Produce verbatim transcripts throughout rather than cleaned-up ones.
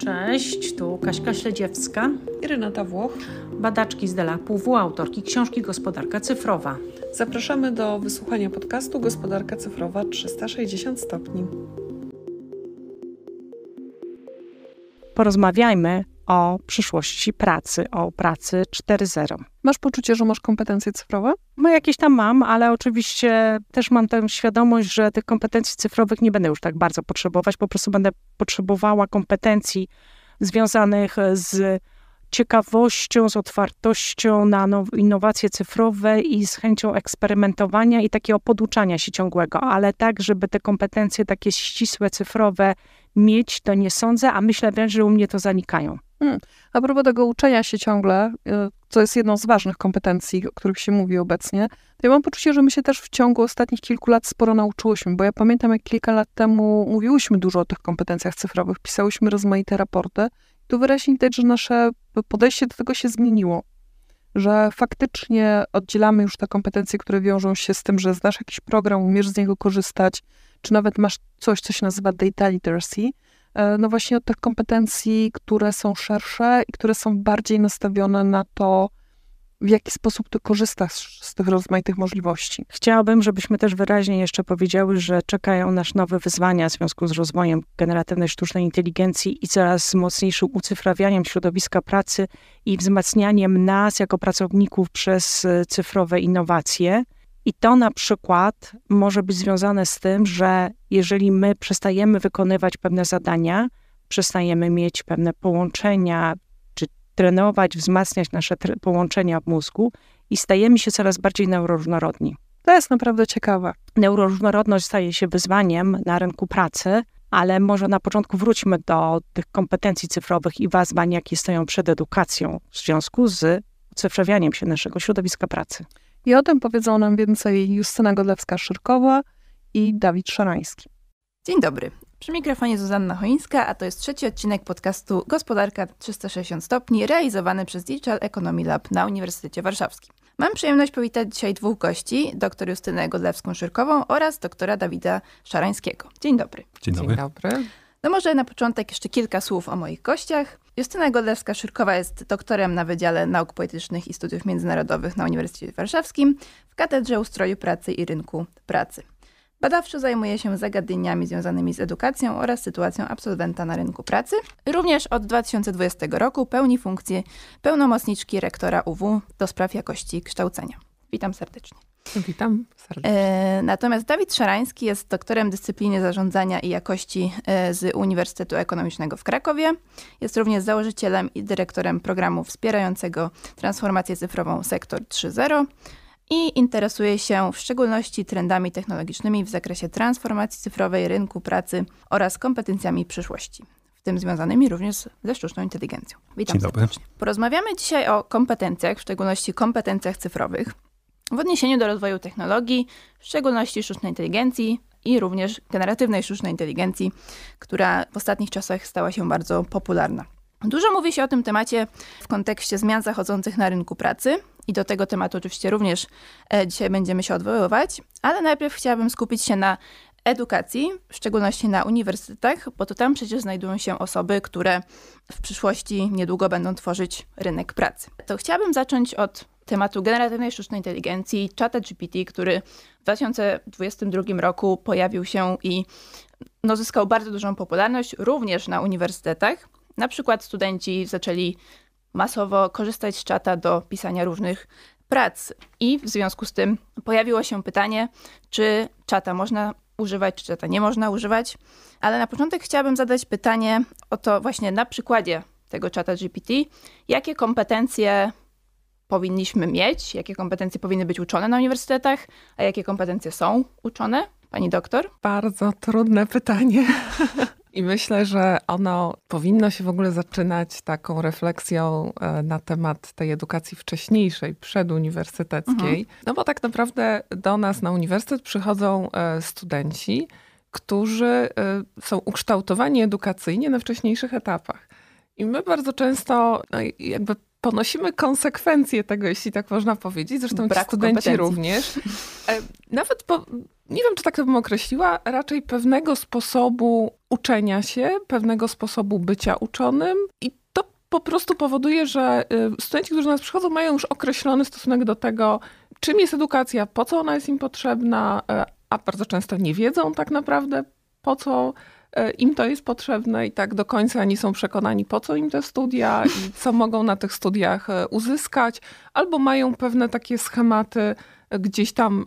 Cześć, tu Kaśka Śledziewska i Renata Włoch, badaczki z D L A P U W, autorki książki Gospodarka cyfrowa. Zapraszamy do wysłuchania podcastu Gospodarka cyfrowa trzysta sześćdziesiąt stopni. Porozmawiajmy o przyszłości pracy, o pracy cztery zero. Masz poczucie, że masz kompetencje cyfrowe? No jakieś tam mam, ale oczywiście też mam tę świadomość, że tych kompetencji cyfrowych nie będę już tak bardzo potrzebować. Po prostu będę potrzebowała kompetencji związanych z ciekawością, z otwartością na now- innowacje cyfrowe i z chęcią eksperymentowania i takiego poduczania się ciągłego, ale tak, żeby te kompetencje takie ścisłe, cyfrowe mieć, to nie sądzę, a myślę wręcz, że u mnie to zanikają. Hmm. A propos tego uczenia się ciągle, co jest jedną z ważnych kompetencji, o których się mówi obecnie, to ja mam poczucie, że my się też w ciągu ostatnich kilku lat sporo nauczyłyśmy, bo ja pamiętam, jak kilka lat temu mówiłyśmy dużo o tych kompetencjach cyfrowych, pisałyśmy rozmaite raporty. Tu wyraźnie widać, że nasze podejście do tego się zmieniło, że faktycznie oddzielamy już te kompetencje, które wiążą się z tym, że znasz jakiś program, umiesz z niego korzystać, czy nawet masz coś, co się nazywa data literacy, no właśnie od tych kompetencji, które są szersze i które są bardziej nastawione na to, w jaki sposób ty korzystasz z tych rozmaitych możliwości. Chciałabym, żebyśmy też wyraźnie jeszcze powiedziały, że czekają nas nowe wyzwania w związku z rozwojem generatywnej sztucznej inteligencji i coraz mocniejszym ucyfrawianiem środowiska pracy i wzmacnianiem nas jako pracowników przez cyfrowe innowacje. I to na przykład może być związane z tym, że jeżeli my przestajemy wykonywać pewne zadania, przestajemy mieć pewne połączenia, czy trenować, wzmacniać nasze tre- połączenia w mózgu i stajemy się coraz bardziej neuroróżnorodni. To jest naprawdę ciekawe. Neuroróżnorodność staje się wyzwaniem na rynku pracy, ale może na początku wróćmy do tych kompetencji cyfrowych i wyzwań, jakie stoją przed edukacją w związku z ucyfrawianiem się naszego środowiska pracy. I o tym powiedzą nam więcej Justyna Godlewska-Szyrkowa i Dawid Szarański. Dzień dobry. Przy mikrofonie Zuzanna Choińska, a to jest trzeci odcinek podcastu Gospodarka trzysta sześćdziesiąt stopni, realizowany przez Digital Economy Lab na Uniwersytecie Warszawskim. Mam przyjemność powitać dzisiaj dwóch gości, dr Justynę Godlewską-Szyrkową oraz doktora Dawida Szarańskiego. Dzień dobry. Dzień dobry. Dzień dobry. No może na początek jeszcze kilka słów o moich gościach. Justyna Godlewska-Szyrkowa jest doktorem na Wydziale Nauk Politycznych i Studiów Międzynarodowych na Uniwersytecie Warszawskim w Katedrze Ustroju Pracy i Rynku Pracy. Badawczo zajmuje się zagadnieniami związanymi z edukacją oraz sytuacją absolwenta na rynku pracy. Również od dwa tysiące dwudziestego roku pełni funkcję pełnomocniczki rektora U W do spraw jakości kształcenia. Witam serdecznie. Witam serdecznie. E, natomiast Dawid Szarański jest doktorem dyscypliny zarządzania i jakości e, z Uniwersytetu Ekonomicznego w Krakowie. Jest również założycielem i dyrektorem programu wspierającego transformację cyfrową Sektor trzy zero i interesuje się w szczególności trendami technologicznymi w zakresie transformacji cyfrowej, rynku pracy oraz kompetencjami przyszłości, w tym związanymi również ze sztuczną inteligencją. Witam Dzień dobry. serdecznie. Porozmawiamy dzisiaj o kompetencjach, w szczególności kompetencjach cyfrowych, w odniesieniu do rozwoju technologii, w szczególności sztucznej inteligencji i również generatywnej sztucznej inteligencji, która w ostatnich czasach stała się bardzo popularna. Dużo mówi się o tym temacie w kontekście zmian zachodzących na rynku pracy i do tego tematu oczywiście również e, dzisiaj będziemy się odwoływać, ale najpierw chciałabym skupić się na edukacji, w szczególności na uniwersytetach, bo to tam przecież znajdują się osoby, które w przyszłości niedługo będą tworzyć rynek pracy. To chciałabym zacząć od tematu generatywnej sztucznej inteligencji, czata G P T, który w dwa tysiące dwudziestym drugim roku pojawił się i no, zyskał bardzo dużą popularność również na uniwersytetach. Na przykład studenci zaczęli masowo korzystać z czata do pisania różnych prac i w związku z tym pojawiło się pytanie, czy czata można używać, czy czata nie można używać. Ale na początek chciałabym zadać pytanie o to właśnie na przykładzie tego czata G P T, jakie kompetencje powinniśmy mieć, jakie kompetencje powinny być uczone na uniwersytetach, a jakie kompetencje są uczone? Pani doktor? Bardzo trudne pytanie. I myślę, że ono powinno się w ogóle zaczynać taką refleksją na temat tej edukacji wcześniejszej, przeduniwersyteckiej. Mhm. No bo tak naprawdę do nas na uniwersytet przychodzą studenci, którzy są ukształtowani edukacyjnie na wcześniejszych etapach. I my bardzo często no jakby ponosimy konsekwencje tego, jeśli tak można powiedzieć. Zresztą ci studenci również. Nawet po, nie wiem, czy tak to bym określiła, raczej pewnego sposobu uczenia się, pewnego sposobu bycia uczonym i to po prostu powoduje, że studenci, którzy do nas przychodzą, mają już określony stosunek do tego, czym jest edukacja, po co ona jest im potrzebna, a bardzo często nie wiedzą tak naprawdę, po co im to jest potrzebne i tak do końca nie są przekonani, po co im te studia i co mogą na tych studiach uzyskać, albo mają pewne takie schematy gdzieś tam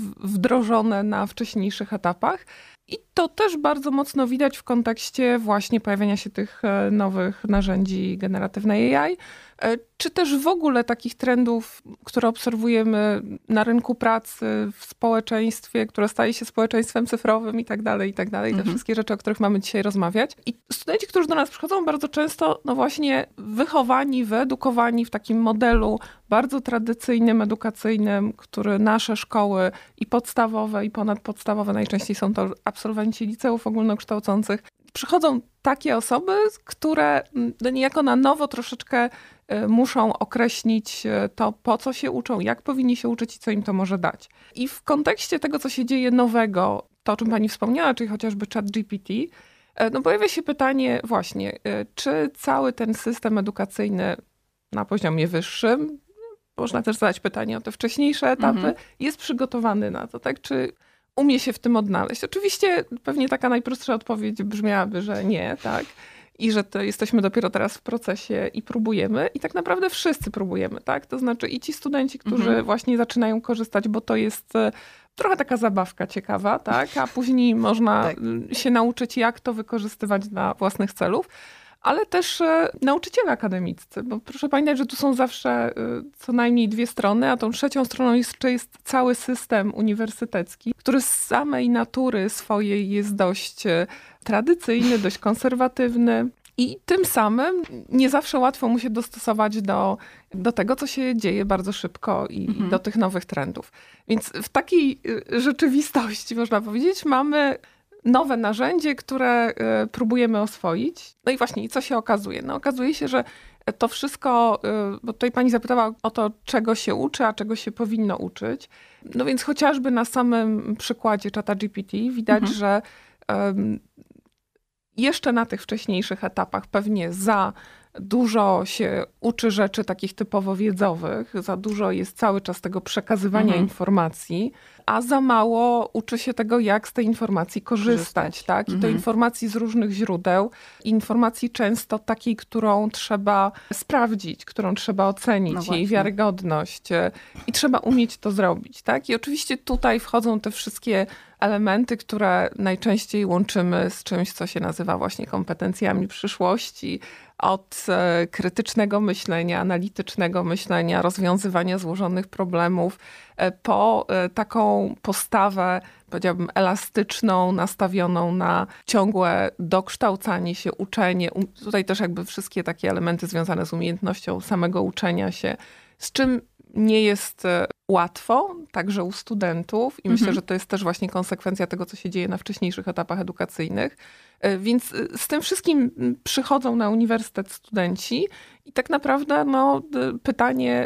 wdrożone na wcześniejszych etapach. I to też bardzo mocno widać w kontekście właśnie pojawienia się tych nowych narzędzi generatywnej A I, czy też w ogóle takich trendów, które obserwujemy na rynku pracy, w społeczeństwie, które staje się społeczeństwem cyfrowym i tak dalej, i tak dalej. Te mhm. wszystkie rzeczy, o których mamy dzisiaj rozmawiać. I studenci, którzy do nas przychodzą, bardzo często no właśnie wychowani, wyedukowani w takim modelu bardzo tradycyjnym, edukacyjnym, który nasze szkoły i podstawowe, i ponadpodstawowe, najczęściej są to absolwenci liceów ogólnokształcących, przychodzą takie osoby, które no niejako na nowo troszeczkę muszą określić to, po co się uczą, jak powinni się uczyć i co im to może dać. I w kontekście tego, co się dzieje nowego, to o czym pani wspomniała, czyli chociażby ChatGPT, no pojawia się pytanie właśnie, czy cały ten system edukacyjny na poziomie wyższym, można też zadać pytanie o te wcześniejsze etapy, mhm. jest przygotowany na to, tak? Czy umie się w tym odnaleźć? Oczywiście pewnie taka najprostsza odpowiedź brzmiałaby, że nie, tak? I że to jesteśmy dopiero teraz w procesie i próbujemy. I tak naprawdę wszyscy próbujemy, tak? To znaczy i ci studenci, którzy mhm. właśnie zaczynają korzystać, bo to jest trochę taka zabawka ciekawa, tak? A później można tak. się nauczyć, jak to wykorzystywać dla własnych celów. Ale też nauczyciele akademiccy, bo proszę pamiętać, że tu są zawsze co najmniej dwie strony, a tą trzecią stroną jeszcze jest cały system uniwersytecki, który z samej natury swojej jest dość tradycyjny, dość konserwatywny i tym samym nie zawsze łatwo mu się dostosować do, do tego, co się dzieje bardzo szybko i mhm. do tych nowych trendów. Więc w takiej rzeczywistości, można powiedzieć, mamy nowe narzędzie, które próbujemy oswoić. No i właśnie, co się okazuje? No okazuje się, że to wszystko, bo tutaj pani zapytała o to, czego się uczy, a czego się powinno uczyć. No więc chociażby na samym przykładzie ChatGPT widać, mhm. że um, jeszcze na tych wcześniejszych etapach pewnie za dużo się uczy rzeczy takich typowo wiedzowych, za dużo jest cały czas tego przekazywania mhm. informacji, a za mało uczy się tego, jak z tej informacji korzystać. korzystać tak? I mhm. to informacji z różnych źródeł, informacji często takiej, którą trzeba sprawdzić, którą trzeba ocenić, no jej wiarygodność i trzeba umieć to zrobić. Tak? I oczywiście tutaj wchodzą te wszystkie elementy, które najczęściej łączymy z czymś, co się nazywa właśnie kompetencjami przyszłości, od krytycznego myślenia, analitycznego myślenia, rozwiązywania złożonych problemów, po taką postawę, powiedziałabym, elastyczną, nastawioną na ciągłe dokształcanie się, uczenie. Tutaj też jakby wszystkie takie elementy związane z umiejętnością samego uczenia się, z czym nie jest łatwo, także u studentów i mhm. myślę, że to jest też właśnie konsekwencja tego, co się dzieje na wcześniejszych etapach edukacyjnych. Więc z tym wszystkim przychodzą na uniwersytet studenci i tak naprawdę no, pytanie,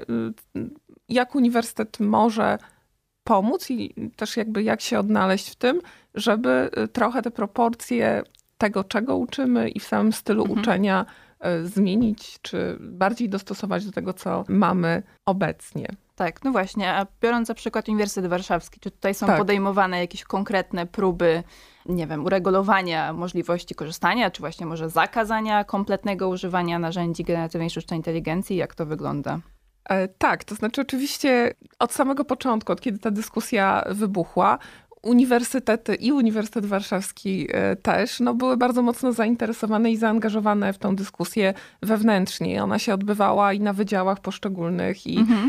jak uniwersytet może pomóc i też jakby jak się odnaleźć w tym, żeby trochę te proporcje tego, czego uczymy i w samym stylu mhm. uczenia zmienić, czy bardziej dostosować do tego, co mamy obecnie. Tak, no właśnie, a biorąc za przykład Uniwersytet Warszawski, czy tutaj są tak. podejmowane jakieś konkretne próby, nie wiem, uregulowania możliwości korzystania, czy właśnie może zakazania kompletnego używania narzędzi generatywnej sztucznej inteligencji? Jak to wygląda? E, tak, to znaczy oczywiście od samego początku, od kiedy ta dyskusja wybuchła, uniwersytety i Uniwersytet Warszawski też no, były bardzo mocno zainteresowane i zaangażowane w tą dyskusję wewnętrznie. Ona się odbywała i na wydziałach poszczególnych i mhm.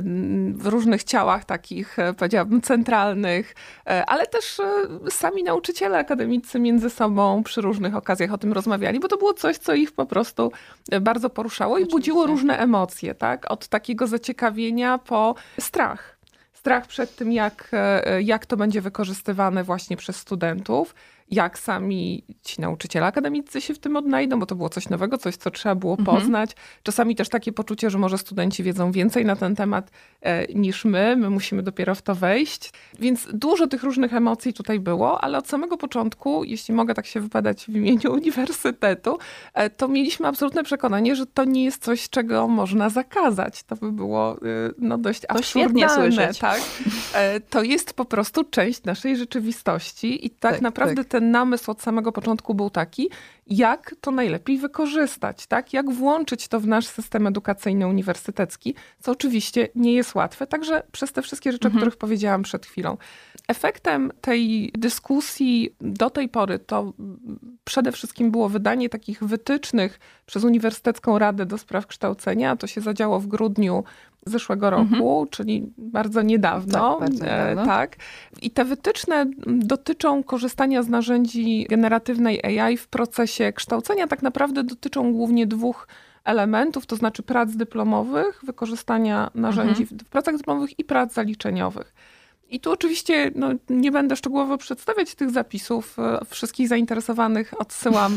w różnych ciałach takich, powiedziałabym, centralnych, ale też sami nauczyciele akademicy między sobą przy różnych okazjach o tym rozmawiali, bo to było coś, co ich po prostu bardzo poruszało i Oczywiście. budziło różne emocje, tak? Od takiego zaciekawienia po strach. Strach przed tym, jak, jak to będzie wykorzystywane właśnie przez studentów. jak sami ci nauczyciele akademicy się w tym odnajdą, bo to było coś nowego, coś, co trzeba było poznać. Mhm. Czasami też takie poczucie, że może studenci wiedzą więcej na ten temat e, niż my, my musimy dopiero w to wejść. Więc dużo tych różnych emocji tutaj było, ale od samego początku, jeśli mogę tak się wypowiadać w imieniu uniwersytetu, e, to mieliśmy absolutne przekonanie, że to nie jest coś, czego można zakazać. To by było e, no, dość to świetnie słyszeć. Tak? E, to jest po prostu część naszej rzeczywistości i tak, tak naprawdę tak. ten namysł od samego początku był taki, jak to najlepiej wykorzystać, tak? Jak włączyć to w nasz system edukacyjny uniwersytecki, co oczywiście nie jest łatwe, także przez te wszystkie rzeczy, mhm. o których powiedziałam przed chwilą. Efektem tej dyskusji do tej pory to przede wszystkim było wydanie takich wytycznych przez Uniwersytecką Radę do Spraw Kształcenia. To się zadziało w grudniu zeszłego roku, mhm. czyli bardzo niedawno. Tak, bardzo niedawno. E, tak. I te wytyczne dotyczą korzystania z narzędzi generatywnej A I w procesie kształcenia. Tak naprawdę dotyczą głównie dwóch elementów, to znaczy prac dyplomowych, wykorzystania narzędzi mhm. w pracach dyplomowych i prac zaliczeniowych. I tu oczywiście no, nie będę szczegółowo przedstawiać tych zapisów. Wszystkich zainteresowanych odsyłam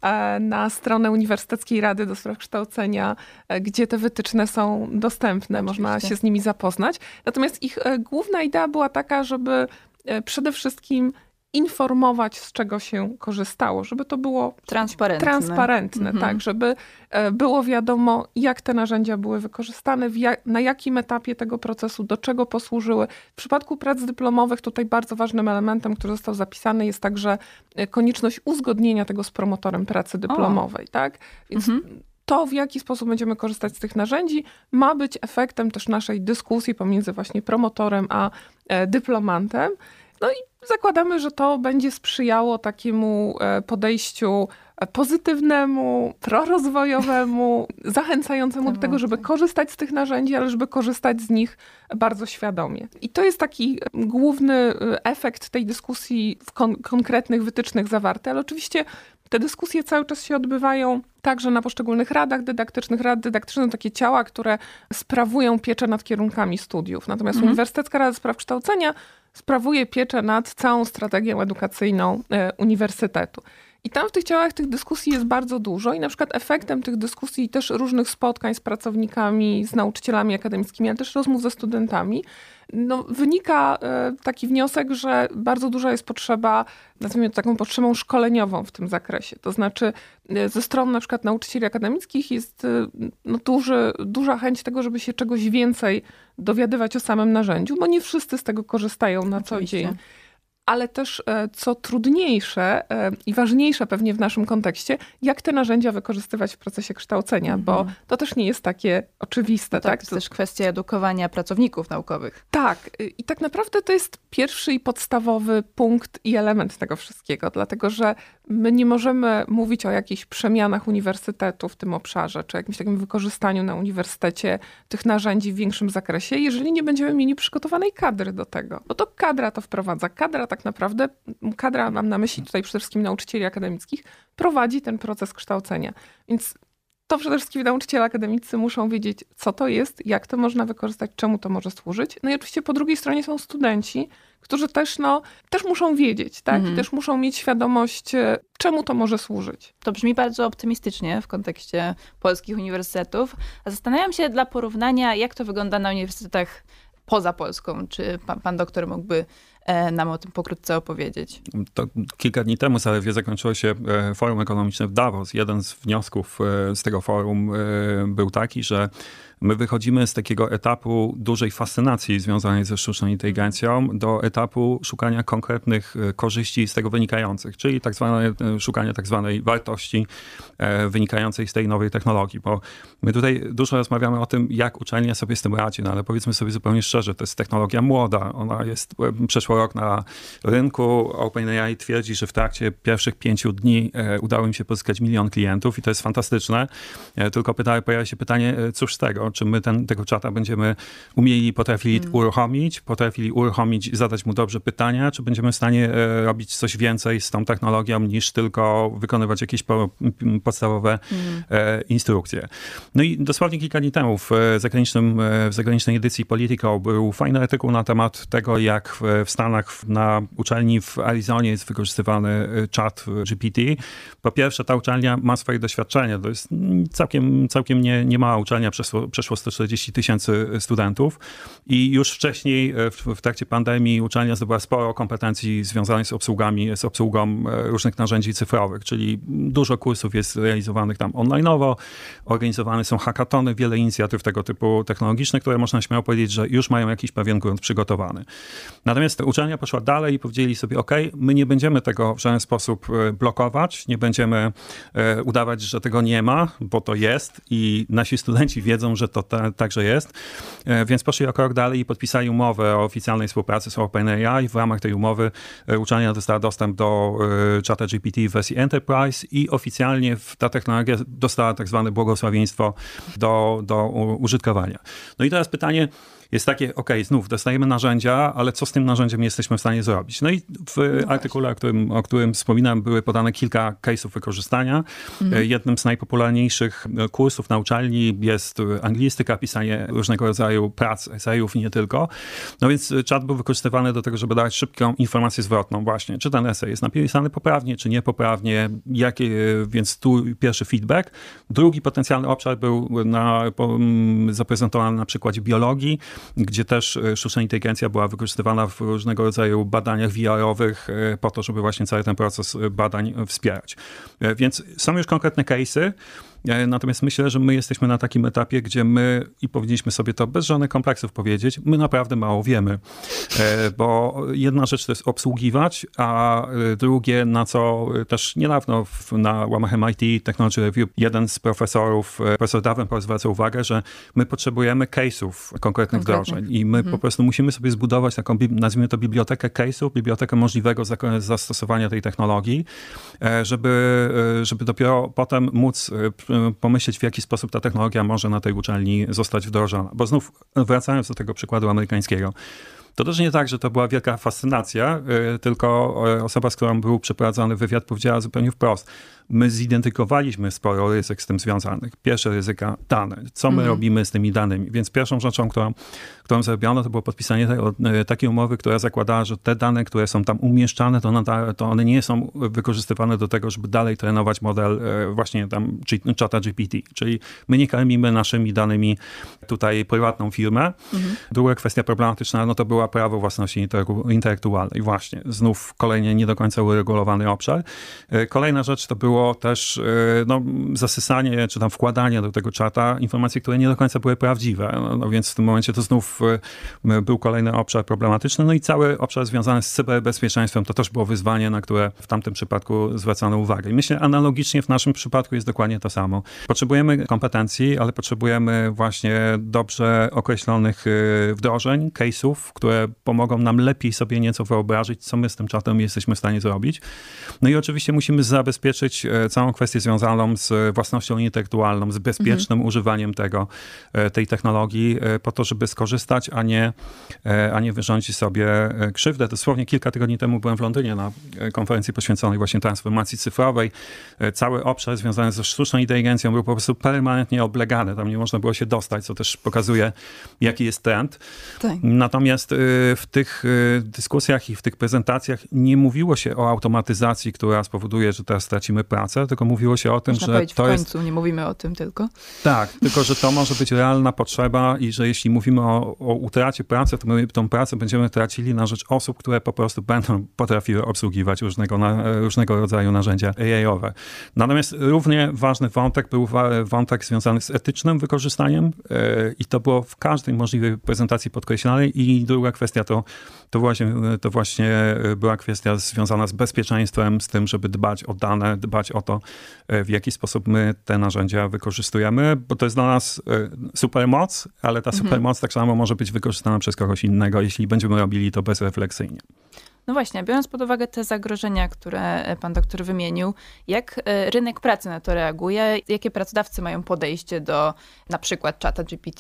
na stronę Uniwersyteckiej Rady do Spraw Kształcenia, gdzie te wytyczne są dostępne. Oczywiście. Można się z nimi zapoznać. Natomiast ich główna idea była taka, żeby przede wszystkim informować, z czego się korzystało, żeby to było transparentne, transparentne mhm. tak, żeby było wiadomo, jak te narzędzia były wykorzystane, jak, na jakim etapie tego procesu, do czego posłużyły. W przypadku prac dyplomowych tutaj bardzo ważnym elementem, który został zapisany, jest także konieczność uzgodnienia tego z promotorem pracy dyplomowej. Tak? Więc mhm. to, w jaki sposób będziemy korzystać z tych narzędzi, ma być efektem też naszej dyskusji pomiędzy właśnie promotorem a dyplomantem. No i zakładamy, że to będzie sprzyjało takiemu podejściu pozytywnemu, prorozwojowemu, zachęcającemu do tego, żeby korzystać z tych narzędzi, ale żeby korzystać z nich bardzo świadomie. I to jest taki główny efekt tej dyskusji w kon- konkretnych wytycznych zawarte, ale oczywiście te dyskusje cały czas się odbywają także na poszczególnych radach dydaktycznych. Rady dydaktyczne to takie ciała, które sprawują pieczę nad kierunkami studiów. Natomiast mhm. Uniwersytecka Rada Spraw Kształcenia sprawuje pieczę nad całą strategią edukacyjną e, uniwersytetu. I tam w tych ciałach tych dyskusji jest bardzo dużo i na przykład efektem tych dyskusji i też różnych spotkań z pracownikami, z nauczycielami akademickimi, ale też rozmów ze studentami, no, wynika e, taki wniosek, że bardzo duża jest potrzeba, nazwijmy to taką potrzebą szkoleniową w tym zakresie. To znaczy e, ze strony na przykład nauczycieli akademickich jest e, no, duży, duża chęć tego, żeby się czegoś więcej dowiadywać o samym narzędziu, bo nie wszyscy z tego korzystają na co dzień. Ale też, co trudniejsze i ważniejsze pewnie w naszym kontekście, jak te narzędzia wykorzystywać w procesie kształcenia, mm. bo to też nie jest takie oczywiste. No tak, tak? To jest też kwestia edukowania pracowników naukowych. Tak. I tak naprawdę to jest pierwszy i podstawowy punkt i element tego wszystkiego, dlatego że my nie możemy mówić o jakichś przemianach uniwersytetu w tym obszarze, czy jakimś takim wykorzystaniu na uniwersytecie tych narzędzi w większym zakresie, jeżeli nie będziemy mieli przygotowanej kadry do tego. Bo to kadra to wprowadza. Kadra tak naprawdę, kadra mam na myśli tutaj przede wszystkim nauczycieli akademickich, prowadzi ten proces kształcenia. Więc to przede wszystkim nauczyciele akademicy muszą wiedzieć, co to jest, jak to można wykorzystać, czemu to może służyć. No i oczywiście po drugiej stronie są studenci, którzy też, no, też muszą wiedzieć, tak? Mhm. I też muszą mieć świadomość, czemu to może służyć. To brzmi bardzo optymistycznie w kontekście polskich uniwersytetów. A zastanawiam się dla porównania, jak to wygląda na uniwersytetach poza Polską. Czy pan, pan doktor mógłby nam o tym pokrótce opowiedzieć? To kilka dni temu zaledwie zakończyło się forum ekonomiczne w Davos. Jeden z wniosków z tego forum był taki, że my wychodzimy z takiego etapu dużej fascynacji związanej ze sztuczną inteligencją do etapu szukania konkretnych korzyści z tego wynikających, czyli tak zwane, szukania tak zwanej wartości wynikającej z tej nowej technologii, bo my tutaj dużo rozmawiamy o tym, jak uczelnia sobie z tym radzi, no ale powiedzmy sobie zupełnie szczerze, to jest technologia młoda, ona jest, przeszło rok na rynku, OpenAI twierdzi, że w trakcie pierwszych pięciu dni udało im się pozyskać milion klientów i to jest fantastyczne, tylko pyta, pojawia się pytanie, cóż z tego? Czy my ten, tego czata będziemy umieli, potrafili hmm. uruchomić, potrafili uruchomić, zadać mu dobrze pytania, czy będziemy w stanie e, robić coś więcej z tą technologią, niż tylko wykonywać jakieś po, podstawowe hmm. e, instrukcje. No i dosłownie kilka dni temu w, zagranicznym, w zagranicznej edycji Politico był fajny artykuł na temat tego, jak w, w Stanach Stanach na uczelni w Arizonie jest wykorzystywany czat G P T. Po pierwsze, ta uczelnia ma swoje doświadczenie. To jest całkiem, całkiem nie, nie mała uczelnia, przeszło, przeszło sto czterdzieści tysięcy studentów i już wcześniej w, w trakcie pandemii uczelnia zdobyła sporo kompetencji związanych z obsługami, z obsługą różnych narzędzi cyfrowych, czyli dużo kursów jest realizowanych tam online'owo, organizowane są hackatony, wiele inicjatyw tego typu technologicznych, które można śmiało powiedzieć, że już mają jakiś pewien grunt przygotowany. Natomiast uczelnia poszła dalej i powiedzieli sobie, ok, my nie będziemy tego w żaden sposób blokować, nie będziemy e, udawać, że tego nie ma, bo to jest i nasi studenci wiedzą, że to ta, także jest. E, więc poszli o krok dalej i podpisali umowę o oficjalnej współpracy z OpenAI. W ramach tej umowy e, uczelnia dostała dostęp do e, czata G P T w wersji Enterprise i oficjalnie ta technologia dostała tak zwane błogosławieństwo do, do użytkowania. No i teraz pytanie jest takie, ok, znów dostajemy narzędzia, ale co z tym narzędziem jesteśmy w stanie zrobić? No i w no artykule, o którym, o którym wspominałem, były podane kilka case'ów wykorzystania. Mhm. Jednym z najpopularniejszych kursów na uczelni jest anglistyka, pisanie różnego rodzaju prac, esejów i nie tylko. No więc czat był wykorzystywany do tego, żeby dawać szybką informację zwrotną właśnie, czy ten esej jest napisany poprawnie, czy niepoprawnie, jakie, więc tu pierwszy feedback. Drugi potencjalny obszar był na, po, zaprezentowany na przykładzie biologii, gdzie też sztuczna inteligencja była wykorzystywana w różnego rodzaju badaniach V R-owych po to, żeby właśnie cały ten proces badań wspierać. Więc są już konkretne case'y. Natomiast myślę, że my jesteśmy na takim etapie, gdzie my, i powinniśmy sobie to bez żadnych kompleksów powiedzieć, my naprawdę mało wiemy. Bo jedna rzecz to jest obsługiwać, a drugie, na co też niedawno w, na łamach M I T Technology Review jeden z profesorów, profesor Davenport, zwraca uwagę, że my potrzebujemy case'ów, konkretnych wdrożeń i my mhm. po prostu musimy sobie zbudować taką, nazwijmy to bibliotekę case'ów, bibliotekę możliwego zastosowania tej technologii, żeby, żeby dopiero potem móc pomyśleć, w jaki sposób ta technologia może na tej uczelni zostać wdrożona. Bo znów wracając do tego przykładu amerykańskiego, to też nie tak, że to była wielka fascynacja, tylko osoba, z którą był przeprowadzony wywiad, powiedziała zupełnie wprost. My zidentyfikowaliśmy sporo ryzyk z tym związanych. Pierwsze ryzyka, dane. Co my mm. robimy z tymi danymi? Więc pierwszą rzeczą, którą, którą zrobiono, to było podpisanie tego, takiej umowy, która zakładała, że te dane, które są tam umieszczane, to, one, to one nie są wykorzystywane do tego, żeby dalej trenować model właśnie tam czata G P T. Czyli my nie karmimy naszymi danymi tutaj prywatną firmę. Mm. Druga kwestia problematyczna, no to była prawo własności intelektualnej. Właśnie, znów kolejnie nie do końca uregulowany obszar. Kolejna rzecz to było też no, zasysanie, czy tam wkładanie do tego czata informacji, które nie do końca były prawdziwe. No, no więc w tym momencie to znów był kolejny obszar problematyczny. No i cały obszar związany z cyberbezpieczeństwem to też było wyzwanie, na które w tamtym przypadku zwracano uwagę. I myślę, analogicznie w naszym przypadku jest dokładnie to samo. Potrzebujemy kompetencji, ale potrzebujemy właśnie dobrze określonych wdrożeń, case'ów, które pomogą nam lepiej sobie nieco wyobrazić, co my z tym czatem jesteśmy w stanie zrobić. No i oczywiście musimy zabezpieczyć całą kwestię związaną z własnością intelektualną, z bezpiecznym mhm. używaniem tego, tej technologii po to, żeby skorzystać, a nie, a nie wyrządzić sobie krzywdę. Dosłownie kilka tygodni temu byłem w Londynie na konferencji poświęconej właśnie transformacji cyfrowej. Cały obszar związany ze sztuczną inteligencją był po prostu permanentnie oblegany. Tam nie można było się dostać, co też pokazuje, jaki jest trend. Tak. Natomiast w tych dyskusjach i w tych prezentacjach nie mówiło się o automatyzacji, która spowoduje, że teraz stracimy pracę, tylko mówiło się o tym, Można że powiedzieć, to w jest... końcu nie mówimy o tym tylko. Tak, tylko że to może być realna potrzeba i że jeśli mówimy o, o utracie pracy, to my tą pracę będziemy tracili na rzecz osób, które po prostu będą potrafiły obsługiwać różnego, na, różnego rodzaju narzędzia A I-owe. Natomiast równie ważny wątek był wątek związany z etycznym wykorzystaniem i to było w każdej możliwej prezentacji podkreślane. I druga kwestia to, to, właśnie, to właśnie była kwestia związana z bezpieczeństwem, z tym, żeby dbać o dane, dbać o to, w jaki sposób my te narzędzia wykorzystujemy, bo to jest dla nas supermoc, ale ta supermoc mhm. tak samo może być wykorzystana przez kogoś innego, jeśli będziemy robili to bezrefleksyjnie. No właśnie, biorąc pod uwagę te zagrożenia, które pan doktor wymienił, jak rynek pracy na to reaguje? Jakie pracodawcy mają podejście do na przykład czata G P T?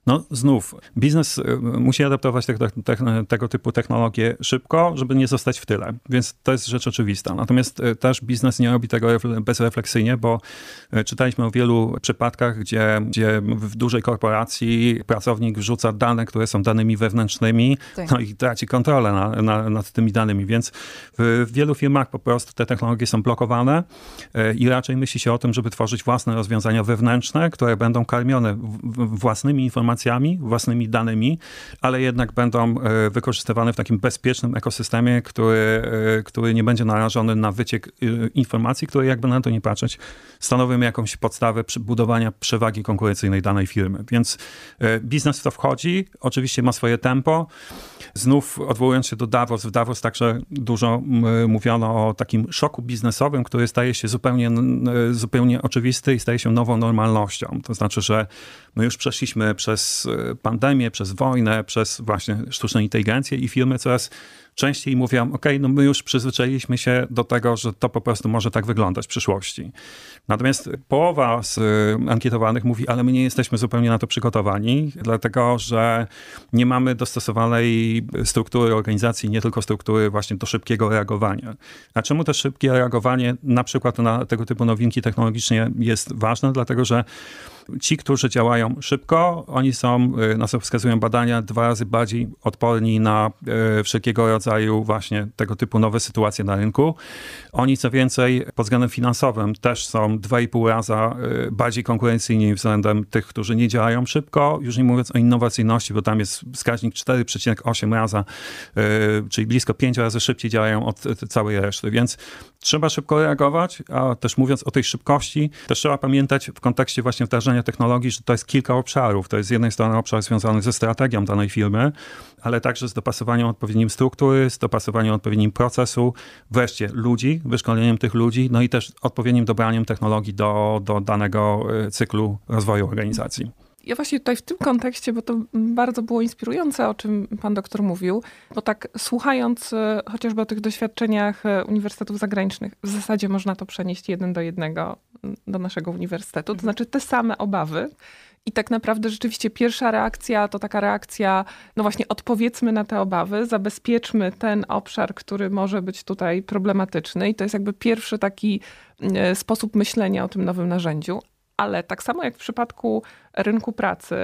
No znów, biznes musi adaptować te, te, tego typu technologie szybko, żeby nie zostać w tyle, więc to jest rzecz oczywista. Natomiast też biznes nie robi tego bezrefleksyjnie, bo czytaliśmy o wielu przypadkach, gdzie, gdzie w dużej korporacji pracownik wrzuca dane, które są danymi wewnętrznymi, tak. no i traci kontrolę na, na, nad tymi danymi, więc w, w wielu firmach po prostu te technologie są blokowane i raczej myśli się o tym, żeby tworzyć własne rozwiązania wewnętrzne, które będą karmione własnymi informacjami, własnymi danymi, ale jednak będą wykorzystywane w takim bezpiecznym ekosystemie, który, który nie będzie narażony na wyciek informacji, które jakby na to nie patrzeć, stanowią jakąś podstawę budowania przewagi konkurencyjnej danej firmy. Więc biznes w to wchodzi, oczywiście ma swoje tempo. Znów odwołując się do Davos, w Davos także dużo mówiono o takim szoku biznesowym, który staje się zupełnie, zupełnie oczywisty i staje się nową normalnością. To znaczy, że my już przeszliśmy przez pandemię, przez wojnę, przez właśnie sztuczną inteligencję i firmy coraz częściej mówią, ok, no my już przyzwyczailiśmy się do tego, że to po prostu może tak wyglądać w przyszłości. Natomiast połowa z ankietowanych mówi, ale my nie jesteśmy zupełnie na to przygotowani, dlatego że nie mamy dostosowanej struktury organizacji, nie tylko struktury właśnie do szybkiego reagowania. A czemu też szybkie reagowanie na przykład na tego typu nowinki technologicznie jest ważne? Dlatego że ci, którzy działają szybko, oni są, na co wskazują badania, dwa razy bardziej odporni na e, wszelkiego rodzaju właśnie tego typu nowe sytuacje na rynku. Oni co więcej pod względem finansowym też są dwa i pół raza e, bardziej konkurencyjni względem tych, którzy nie działają szybko, już nie mówiąc o innowacyjności, bo tam jest wskaźnik cztery przecinek osiem raza, e, czyli blisko pięć razy szybciej działają od całej reszty, więc trzeba szybko reagować, a też mówiąc o tej szybkości, też trzeba pamiętać w kontekście właśnie wdrażania technologii, że to jest kilka obszarów. To jest z jednej strony obszar związany ze strategią danej firmy, ale także z dopasowaniem odpowiednim struktury, z dopasowaniem odpowiednim procesu, wreszcie ludzi, wyszkoleniem tych ludzi, no i też odpowiednim dobraniem technologii do, do danego cyklu rozwoju organizacji. Ja właśnie tutaj w tym kontekście, bo to bardzo było inspirujące, o czym pan doktor mówił, bo tak słuchając chociażby o tych doświadczeniach uniwersytetów zagranicznych, w zasadzie można to przenieść jeden do jednego do naszego uniwersytetu, to znaczy te same obawy. I tak naprawdę rzeczywiście pierwsza reakcja to taka reakcja, no właśnie odpowiedzmy na te obawy, zabezpieczmy ten obszar, który może być tutaj problematyczny i to jest jakby pierwszy taki sposób myślenia o tym nowym narzędziu. Ale tak samo jak w przypadku rynku pracy,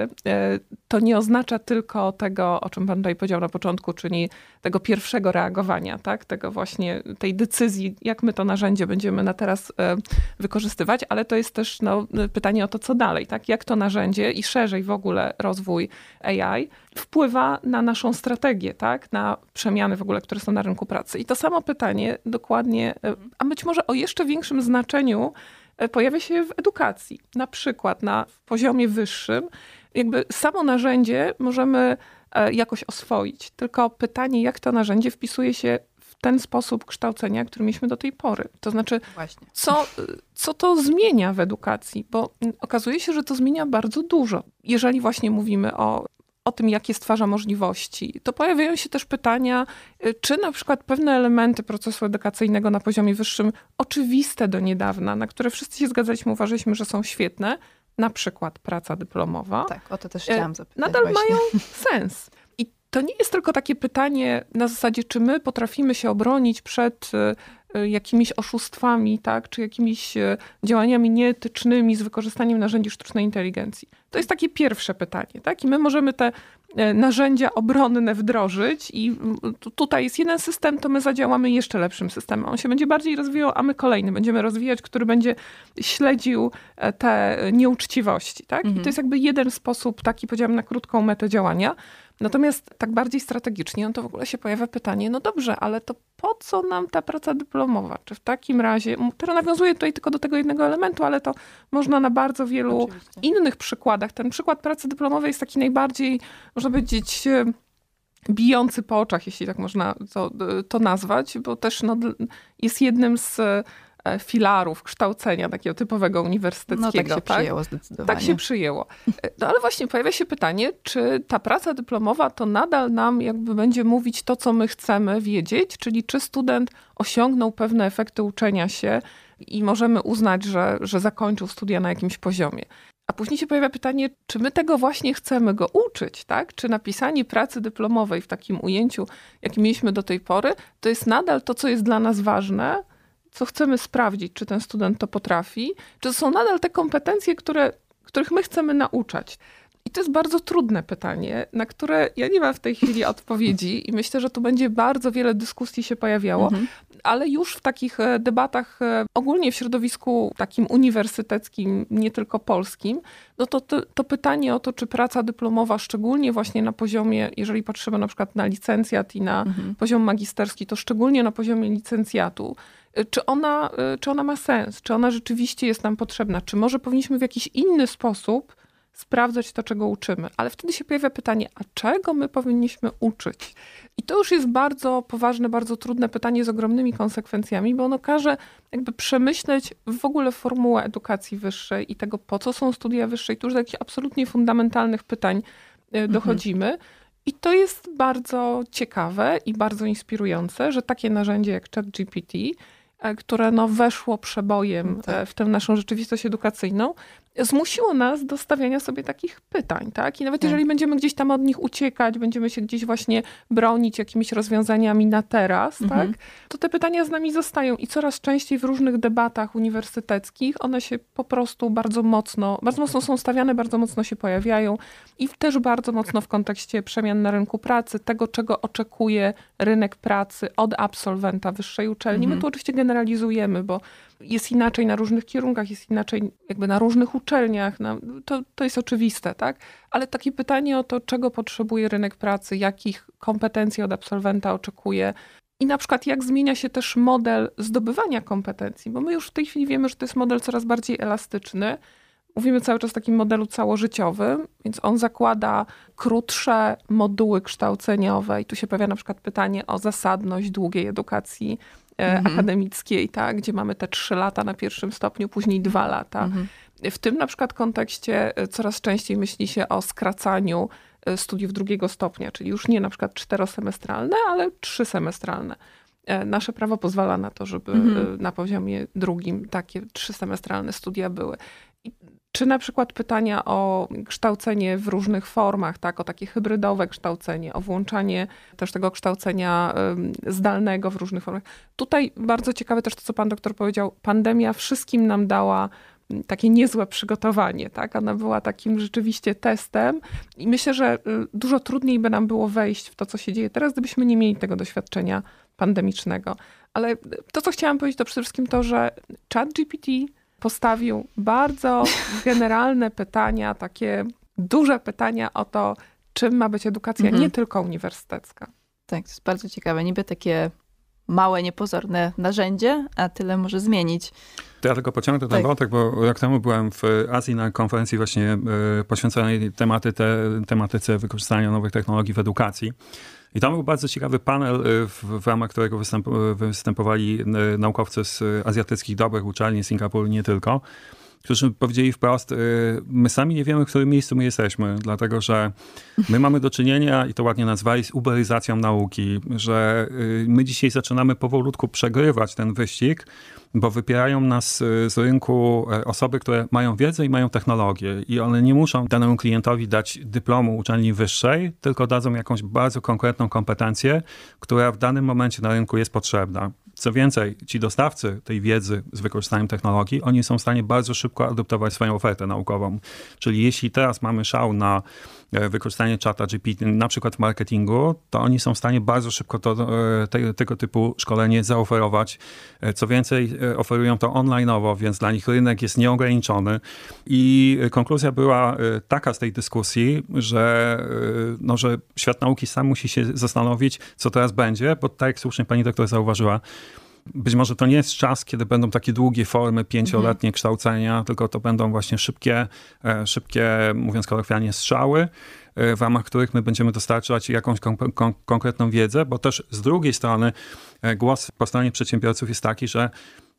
to nie oznacza tylko tego, o czym pan tutaj powiedział na początku, czyli tego pierwszego reagowania, tak? Tego właśnie, tej decyzji, jak my to narzędzie będziemy na teraz wykorzystywać, ale to jest też no, pytanie o to, co dalej, tak? Jak to narzędzie i szerzej w ogóle rozwój A I wpływa na naszą strategię, tak? Na przemiany w ogóle, które są na rynku pracy. I to samo pytanie dokładnie, a być może o jeszcze większym znaczeniu, pojawia się w edukacji. Na przykład na poziomie wyższym jakby samo narzędzie możemy jakoś oswoić. Tylko pytanie, jak to narzędzie wpisuje się w ten sposób kształcenia, który mieliśmy do tej pory. To znaczy, co, co to zmienia w edukacji? Bo okazuje się, że to zmienia bardzo dużo. Jeżeli właśnie mówimy o o tym, jakie stwarza możliwości, to pojawiają się też pytania, czy na przykład pewne elementy procesu edukacyjnego na poziomie wyższym, oczywiste do niedawna, na które wszyscy się zgadzaliśmy, uważaliśmy, że są świetne, na przykład praca dyplomowa. Tak, o to też chciałam zapytać. Nadal właśnie. mają sens. I to nie jest tylko takie pytanie na zasadzie, czy my potrafimy się obronić przed jakimiś oszustwami, tak, czy jakimiś działaniami nieetycznymi z wykorzystaniem narzędzi sztucznej inteligencji. To jest takie pierwsze pytanie, tak? I my możemy te narzędzia obronne wdrożyć i tutaj jest jeden system, to my zadziałamy jeszcze lepszym systemem. On się będzie bardziej rozwijał, a my kolejny będziemy rozwijać, który będzie śledził te nieuczciwości, tak? Mhm. I to jest jakby jeden sposób, taki powiedziałam na krótką metę działania. Natomiast tak bardziej strategicznie, no to w ogóle się pojawia pytanie, no dobrze, ale to po co nam ta praca dyplomowa? Czy w takim razie, teraz nawiązuję tutaj tylko do tego jednego elementu, ale to można na bardzo wielu Oczywiście. innych przykładach. Ten przykład pracy dyplomowej jest taki najbardziej, można powiedzieć, bijący po oczach, jeśli tak można to, to nazwać, bo też no, jest jednym z filarów kształcenia takiego typowego uniwersyteckiego. No tak się tak? przyjęło zdecydowanie. Tak się przyjęło. No ale właśnie pojawia się pytanie, czy ta praca dyplomowa to nadal nam jakby będzie mówić to, co my chcemy wiedzieć, czyli czy student osiągnął pewne efekty uczenia się i możemy uznać, że, że zakończył studia na jakimś poziomie. A później się pojawia pytanie, czy my tego właśnie chcemy go uczyć, tak? Czy napisanie pracy dyplomowej w takim ujęciu, jakim mieliśmy do tej pory, to jest nadal to, co jest dla nas ważne, co chcemy sprawdzić, czy ten student to potrafi, czy to są nadal te kompetencje, które, których my chcemy nauczać. I to jest bardzo trudne pytanie, na które ja nie mam w tej chwili odpowiedzi i myślę, że tu będzie bardzo wiele dyskusji się pojawiało, mhm. ale już w takich debatach ogólnie w środowisku takim uniwersyteckim, nie tylko polskim, no to, to to pytanie o to, czy praca dyplomowa, szczególnie właśnie na poziomie, jeżeli patrzymy na przykład na licencjat i na mhm. poziom magisterski, to szczególnie na poziomie licencjatu, czy ona, czy ona ma sens, czy ona rzeczywiście jest nam potrzebna, czy może powinniśmy w jakiś inny sposób sprawdzać to, czego uczymy. Ale wtedy się pojawia pytanie, a czego my powinniśmy uczyć? I to już jest bardzo poważne, bardzo trudne pytanie z ogromnymi konsekwencjami, bo ono każe jakby przemyśleć w ogóle formułę edukacji wyższej i tego, po co są studia wyższe. I tu już do jakichś absolutnie fundamentalnych pytań dochodzimy. Mhm. I to jest bardzo ciekawe i bardzo inspirujące, że takie narzędzie jak ChatGPT, które no weszło przebojem w tę naszą rzeczywistość edukacyjną, zmusiło nas do stawiania sobie takich pytań, tak? I nawet jeżeli hmm. będziemy gdzieś tam od nich uciekać, będziemy się gdzieś właśnie bronić jakimiś rozwiązaniami na teraz, mm-hmm. tak? To te pytania z nami zostają i coraz częściej w różnych debatach uniwersyteckich one się po prostu bardzo mocno, bardzo mocno są stawiane, bardzo mocno się pojawiają i też bardzo mocno w kontekście przemian na rynku pracy, tego, czego oczekuje rynek pracy od absolwenta wyższej uczelni. Mm-hmm. My tu oczywiście generalizujemy, bo jest inaczej na różnych kierunkach, jest inaczej jakby na różnych uczelniach, na, to, to jest oczywiste, tak? Ale takie pytanie o to, czego potrzebuje rynek pracy, jakich kompetencji od absolwenta oczekuje i na przykład jak zmienia się też model zdobywania kompetencji, bo my już w tej chwili wiemy, że to jest model coraz bardziej elastyczny. Mówimy cały czas o takim modelu całożyciowym, więc on zakłada krótsze moduły kształceniowe i tu się pojawia na przykład pytanie o zasadność długiej edukacji mhm. akademickiej, tak, gdzie mamy te trzy lata na pierwszym stopniu, później dwa lata. Mhm. W tym na przykład kontekście coraz częściej myśli się o skracaniu studiów drugiego stopnia, czyli już nie na przykład czterosemestralne, ale trzysemestralne. Nasze prawo pozwala na to, żeby mhm. na poziomie drugim takie trzysemestralne studia były. I czy na przykład pytania o kształcenie w różnych formach, tak, o takie hybrydowe kształcenie, o włączanie też tego kształcenia zdalnego w różnych formach. Tutaj bardzo ciekawe też to, co pan doktor powiedział. Pandemia wszystkim nam dała takie niezłe przygotowanie, tak? Ona była takim rzeczywiście testem i myślę, że dużo trudniej by nam było wejść w to, co się dzieje teraz, gdybyśmy nie mieli tego doświadczenia pandemicznego. Ale to, co chciałam powiedzieć, to przede wszystkim to, że ChatGPT postawił bardzo generalne pytania, takie duże pytania o to, czym ma być edukacja, mhm. nie tylko uniwersytecka. Tak, to jest bardzo ciekawe. Niby takie małe, niepozorne narzędzie, a tyle może zmienić. To ja tylko pociągnę ten tak. wątek, bo rok temu byłem w Azji na konferencji właśnie poświęconej tematy, te, tematyce wykorzystania nowych technologii w edukacji. I tam był bardzo ciekawy panel, w, w ramach którego występ, występowali naukowcy z azjatyckich dobrych uczelni, Singapuru nie tylko, którzy powiedzieli wprost, my sami nie wiemy, w którym miejscu my jesteśmy, dlatego że my mamy do czynienia, i to ładnie nazwali, z uberyzacją nauki, że my dzisiaj zaczynamy powolutku przegrywać ten wyścig, bo wypierają nas z rynku osoby, które mają wiedzę i mają technologię i one nie muszą danemu klientowi dać dyplomu uczelni wyższej, tylko dadzą jakąś bardzo konkretną kompetencję, która w danym momencie na rynku jest potrzebna. Co więcej, ci dostawcy tej wiedzy z wykorzystaniem technologii, oni są w stanie bardzo szybko adaptować swoją ofertę naukową. Czyli jeśli teraz mamy szał na wykorzystanie czata G P T, na przykład w marketingu, to oni są w stanie bardzo szybko to, te, tego typu szkolenie zaoferować. Co więcej, oferują to online'owo, więc dla nich rynek jest nieograniczony. I konkluzja była taka z tej dyskusji, że, no, że świat nauki sam musi się zastanowić, co teraz będzie, bo tak jak słusznie pani doktor zauważyła, być może to nie jest czas, kiedy będą takie długie formy, pięcioletnie kształcenia, tylko to będą właśnie szybkie, szybkie, mówiąc kolokwialnie, strzały, w ramach których my będziemy dostarczać jakąś kon- kon- konkretną wiedzę, bo też z drugiej strony głos po stronie przedsiębiorców jest taki, że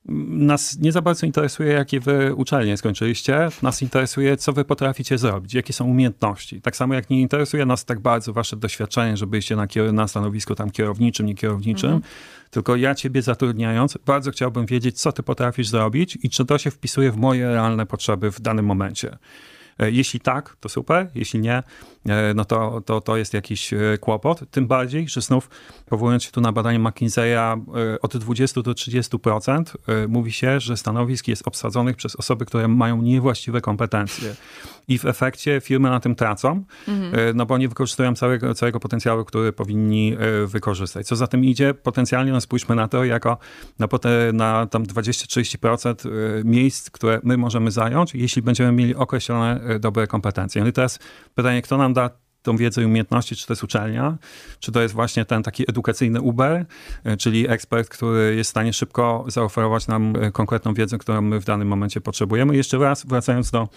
nas nie za bardzo interesuje, jakie wy uczelnie skończyliście. Nas interesuje, co wy potraficie zrobić, jakie są umiejętności. Tak samo jak nie interesuje nas tak bardzo wasze doświadczenie, że byliście na, kier- na stanowisku tam kierowniczym, nie kierowniczym, mhm. tylko ja ciebie zatrudniając, bardzo chciałbym wiedzieć, co ty potrafisz zrobić i czy to się wpisuje w moje realne potrzeby w danym momencie. Jeśli tak, to super, jeśli nie, no to, to, to jest jakiś kłopot. Tym bardziej, że znów powołując się tu na badanie McKinseya, od dwudziestu do trzydziestu procent mówi się, że stanowisk jest obsadzonych przez osoby, które mają niewłaściwe kompetencje. I w efekcie firmy na tym tracą, mhm. no bo nie wykorzystują całego, całego potencjału, który powinni wykorzystać. Co za tym idzie, potencjalnie no spójrzmy na to jako na, na tam dwadzieścia do trzydziestu procent miejsc, które my możemy zająć, jeśli będziemy mieli określone dobre kompetencje. No i teraz pytanie, kto nam da tą wiedzę i umiejętności, czy to jest uczelnia, czy to jest właśnie ten taki edukacyjny Uber, czyli ekspert, który jest w stanie szybko zaoferować nam konkretną wiedzę, którą my w danym momencie potrzebujemy. I jeszcze raz, wracając do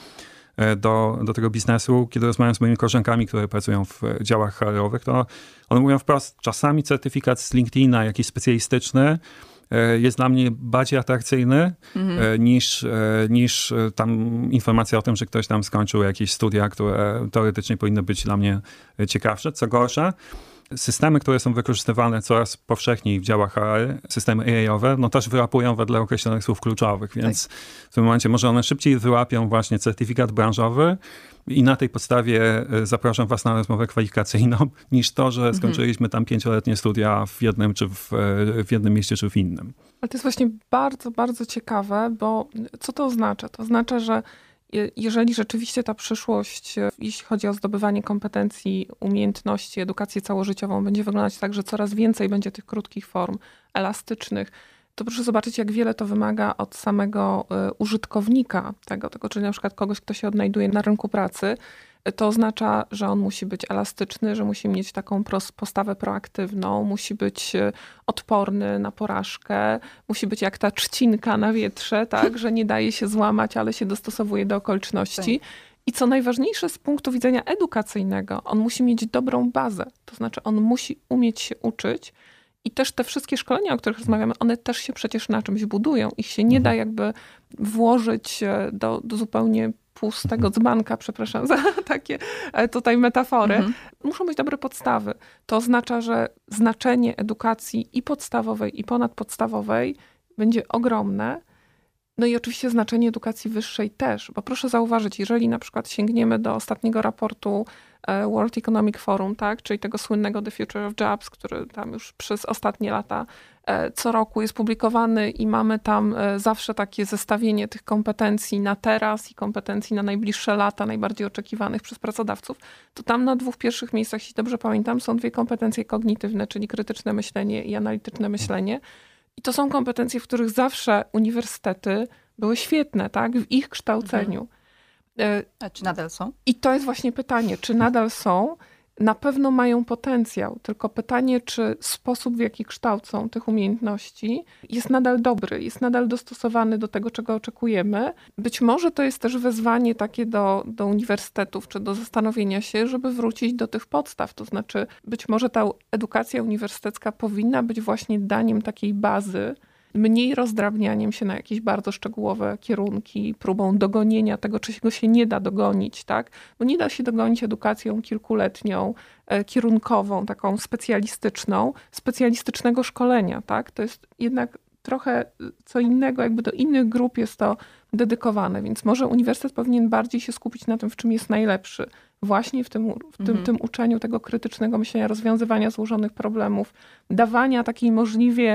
Do, do tego biznesu, kiedy rozmawiam z moimi koleżankami, które pracują w działach H R-owych, to one mówią wprost, czasami certyfikat z LinkedIna, jakiś specjalistyczny, jest dla mnie bardziej atrakcyjny mhm. niż, niż tam informacja o tym, że ktoś tam skończył jakieś studia, które teoretycznie powinny być dla mnie ciekawsze. Co gorsza, systemy, które są wykorzystywane coraz powszechniej w działach H R, systemy A I-owe, no też wyłapują wedle określonych słów kluczowych, więc tak. w tym momencie może one szybciej wyłapią właśnie certyfikat branżowy i na tej podstawie zapraszam was na rozmowę kwalifikacyjną, niż to, że skończyliśmy tam pięcioletnie studia w jednym, czy w, w jednym mieście, czy w innym. Ale to jest właśnie bardzo, bardzo ciekawe, bo co to oznacza? To oznacza, że jeżeli rzeczywiście ta przyszłość, jeśli chodzi o zdobywanie kompetencji, umiejętności, edukację całożyciową, będzie wyglądać tak, że coraz więcej będzie tych krótkich form, elastycznych, to proszę zobaczyć, jak wiele to wymaga od samego użytkownika tego, tego, czyli na przykład kogoś, kto się odnajduje na rynku pracy. To oznacza, że on musi być elastyczny, że musi mieć taką postawę proaktywną, musi być odporny na porażkę, musi być jak ta trzcinka na wietrze, tak, że nie daje się złamać, ale się dostosowuje do okoliczności. Tak. I co najważniejsze z punktu widzenia edukacyjnego, on musi mieć dobrą bazę, to znaczy on musi umieć się uczyć. I też te wszystkie szkolenia, o których rozmawiamy, one też się przecież na czymś budują. Ich się nie da jakby włożyć do, do zupełnie pustego dzbanka, przepraszam za takie tutaj metafory. Mhm. Muszą być dobre podstawy. To oznacza, że znaczenie edukacji i podstawowej, i ponadpodstawowej będzie ogromne. No i oczywiście znaczenie edukacji wyższej też, bo proszę zauważyć, jeżeli na przykład sięgniemy do ostatniego raportu World Economic Forum, tak, czyli tego słynnego The Future of Jobs, który tam już przez ostatnie lata co roku jest publikowany i mamy tam zawsze takie zestawienie tych kompetencji na teraz i kompetencji na najbliższe lata, najbardziej oczekiwanych przez pracodawców, to tam na dwóch pierwszych miejscach, jeśli dobrze pamiętam, są dwie kompetencje kognitywne, czyli krytyczne myślenie i analityczne myślenie. I to są kompetencje, w których zawsze uniwersytety były świetne, tak, w ich kształceniu. Mhm. A czy nadal są? I to jest właśnie pytanie, czy nadal są? Na pewno mają potencjał, tylko pytanie, czy sposób, w jaki kształcą tych umiejętności jest nadal dobry, jest nadal dostosowany do tego, czego oczekujemy. Być może to jest też wezwanie takie do, do uniwersytetów, czy do zastanowienia się, żeby wrócić do tych podstaw. To znaczy, być może ta edukacja uniwersytecka powinna być właśnie daniem takiej bazy, mniej rozdrabnianiem się na jakieś bardzo szczegółowe kierunki, próbą dogonienia tego, czego się nie da dogonić, tak? Bo nie da się dogonić edukacją kilkuletnią, kierunkową, taką specjalistyczną, specjalistycznego szkolenia, tak? To jest jednak trochę co innego, jakby do innych grup jest to dedykowane, więc może uniwersytet powinien bardziej się skupić na tym, w czym jest najlepszy. Właśnie w tym, w tym, mhm. tym uczeniu tego krytycznego myślenia, rozwiązywania złożonych problemów, dawania takiej możliwie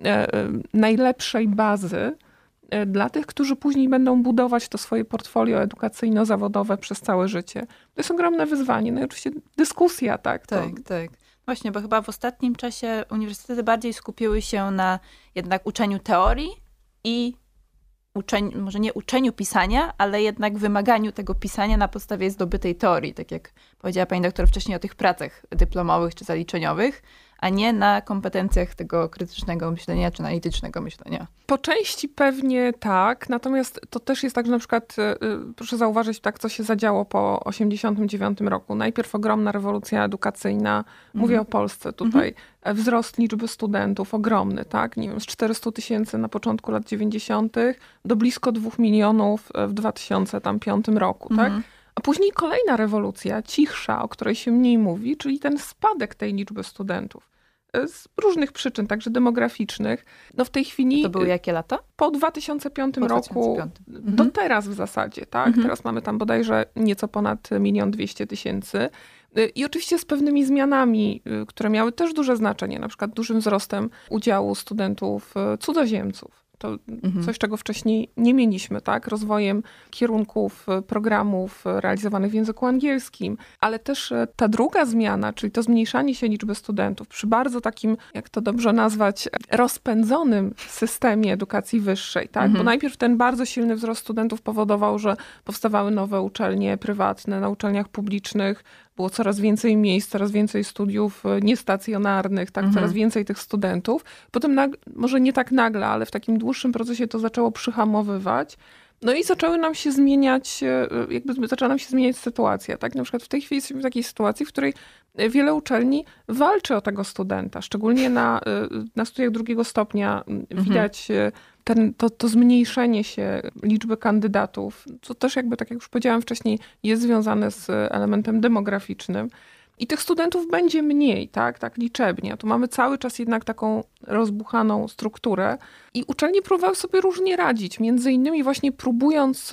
najlepszej bazy dla tych, którzy później będą budować to swoje portfolio edukacyjno-zawodowe przez całe życie. To jest ogromne wyzwanie. No i oczywiście dyskusja, tak? Tak, to... tak. Właśnie, bo chyba w ostatnim czasie uniwersytety bardziej skupiły się na jednak uczeniu teorii i uczeniu, może nie uczeniu pisania, ale jednak wymaganiu tego pisania na podstawie zdobytej teorii, tak jak powiedziała pani doktor wcześniej o tych pracach dyplomowych czy zaliczeniowych, a nie na kompetencjach tego krytycznego myślenia czy analitycznego myślenia. Po części pewnie tak, natomiast to też jest tak, że na przykład proszę zauważyć tak, co się zadziało po osiemdziesiątym dziewiątym roku. Najpierw ogromna rewolucja edukacyjna, mówię mm. o Polsce tutaj, mm. wzrost liczby studentów ogromny, tak, nie wiem, z czterystu tysięcy na początku lat dziewięćdziesiątych do blisko dwóch milionów w dwa tysiące piątym roku, mm. tak. A później kolejna rewolucja, cichsza, o której się mniej mówi, czyli ten spadek tej liczby studentów. z różnych przyczyn, także demograficznych. No w tej chwili... To były jakie lata? Po dwa tysiące piątym po roku, dwa tysiące piątym. do Mhm. teraz w zasadzie, tak? Mhm. Teraz mamy tam bodajże nieco ponad milion dwieście tysięcy. I oczywiście z pewnymi zmianami, które miały też duże znaczenie, na przykład dużym wzrostem udziału studentów cudzoziemców. To Mhm. coś, czego wcześniej nie mieliśmy, tak? Rozwojem kierunków, programów realizowanych w języku angielskim, ale też ta druga zmiana, czyli to zmniejszanie się liczby studentów przy bardzo takim, jak to dobrze nazwać, rozpędzonym systemie edukacji wyższej, tak? Mhm. Bo najpierw ten bardzo silny wzrost studentów powodował, że powstawały nowe uczelnie prywatne na uczelniach publicznych, było coraz więcej miejsc, coraz więcej studiów niestacjonarnych, tak, Mhm. coraz więcej tych studentów. Potem, nag- może nie tak nagle, ale w takim dłuższym procesie to zaczęło przyhamowywać. No i zaczęły nam się zmieniać, jakby zaczęła nam się zmieniać sytuacja, tak? Na przykład w tej chwili jesteśmy w takiej sytuacji, w której wiele uczelni walczy o tego studenta, szczególnie na, na studiach drugiego stopnia widać ten, to, to zmniejszenie się liczby kandydatów, co też jakby, tak jak już powiedziałam wcześniej, jest związane z elementem demograficznym. I tych studentów będzie mniej, tak, tak liczebnie. A tu mamy cały czas jednak taką rozbuchaną strukturę i uczelnie próbowały sobie różnie radzić, między innymi właśnie próbując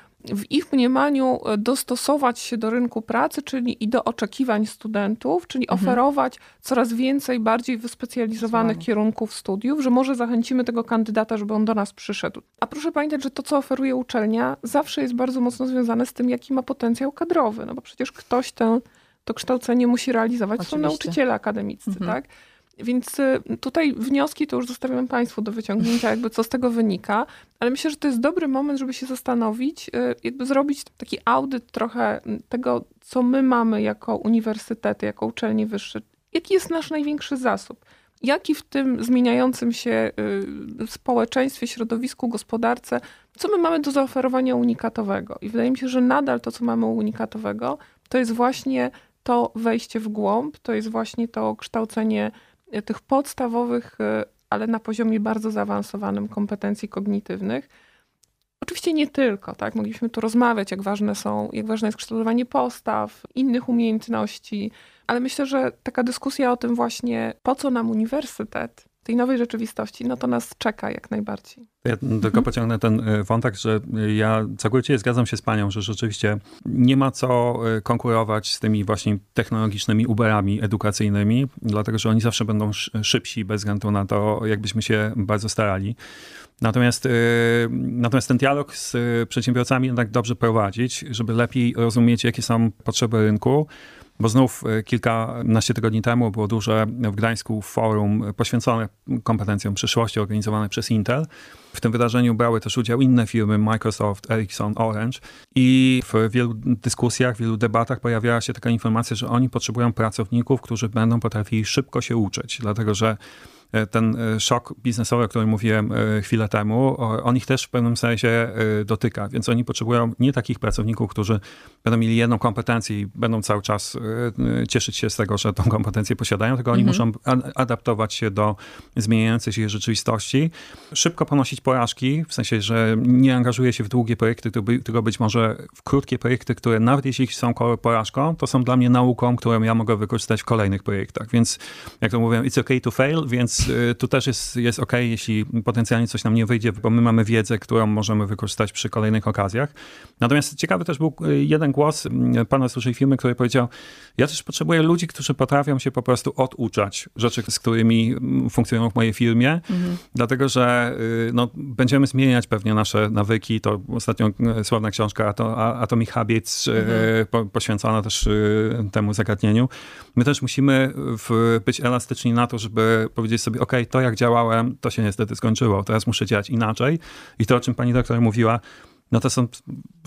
w ich mniemaniu dostosować się do rynku pracy, czyli i do oczekiwań studentów, czyli Mhm. oferować coraz więcej bardziej wyspecjalizowanych Zwane. kierunków studiów, że może zachęcimy tego kandydata, żeby on do nas przyszedł. A proszę pamiętać, że to, co oferuje uczelnia, zawsze jest bardzo mocno związane z tym, jaki ma potencjał kadrowy, no bo przecież ktoś tę to kształcenie musi realizować. Są Oczywiście. nauczyciele akademiccy, Mhm. tak? Więc y, tutaj wnioski to już zostawiam Państwu do wyciągnięcia, jakby co z tego wynika, ale myślę, że to jest dobry moment, żeby się zastanowić, y, jakby zrobić taki audyt trochę tego, co my mamy jako uniwersytety, jako uczelnie wyższe. Jaki jest nasz największy zasób? Jaki w tym zmieniającym się y, społeczeństwie, środowisku, gospodarce, co my mamy do zaoferowania unikatowego? I wydaje mi się, że nadal to, co mamy unikatowego, to jest właśnie to wejście w głąb, to jest właśnie to kształcenie tych podstawowych, ale na poziomie bardzo zaawansowanym kompetencji kognitywnych. Oczywiście nie tylko, tak? Mogliśmy tu rozmawiać, jak ważne są, jak ważne jest kształtowanie postaw, innych umiejętności, ale myślę, że taka dyskusja o tym właśnie, po co nam uniwersytet, tej nowej rzeczywistości, no to nas czeka jak najbardziej. Ja tylko Mhm. pociągnę ten wątek, że ja całkowicie zgadzam się z panią, że rzeczywiście nie ma co konkurować z tymi właśnie technologicznymi Uberami edukacyjnymi, dlatego że oni zawsze będą szybsi bez względu na to, jakbyśmy się bardzo starali. Natomiast, natomiast ten dialog z przedsiębiorcami jednak dobrze prowadzić, żeby lepiej rozumieć, jakie są potrzeby rynku. Bo znów kilkanaście tygodni temu było duże w Gdańsku forum poświęcone kompetencjom przyszłości organizowane przez Intel. W tym wydarzeniu brały też udział inne firmy, Microsoft, Ericsson, Orange. I w wielu dyskusjach, w wielu debatach pojawiała się taka informacja, że oni potrzebują pracowników, którzy będą potrafili szybko się uczyć, dlatego że ten szok biznesowy, o którym mówiłem chwilę temu, on ich też w pewnym sensie dotyka, więc oni potrzebują nie takich pracowników, którzy będą mieli jedną kompetencję i będą cały czas cieszyć się z tego, że tą kompetencję posiadają, tylko oni Mhm. muszą adaptować się do zmieniającej się rzeczywistości, szybko ponosić porażki, w sensie, że nie angażuje się w długie projekty, tylko być może w krótkie projekty, które nawet jeśli są porażką, to są dla mnie nauką, którą ja mogę wykorzystać w kolejnych projektach, więc jak to mówią, it's okay to fail, więc tu też jest, jest ok, jeśli potencjalnie coś nam nie wyjdzie, bo my mamy wiedzę, którą możemy wykorzystać przy kolejnych okazjach. Natomiast ciekawy też był jeden głos pana z dużej firmy, który powiedział, ja też potrzebuję ludzi, którzy potrafią się po prostu oduczać rzeczy, z którymi funkcjonują w mojej firmie, mhm. dlatego że no, będziemy zmieniać pewnie nasze nawyki. To ostatnio sławna książka Atomic Habits mhm. po, poświęcona też temu zagadnieniu. My też musimy w, być elastyczni na to, żeby powiedzieć sobie, ok, to jak działałem, to się niestety skończyło. Teraz muszę działać inaczej. I to, o czym pani doktor mówiła, no to są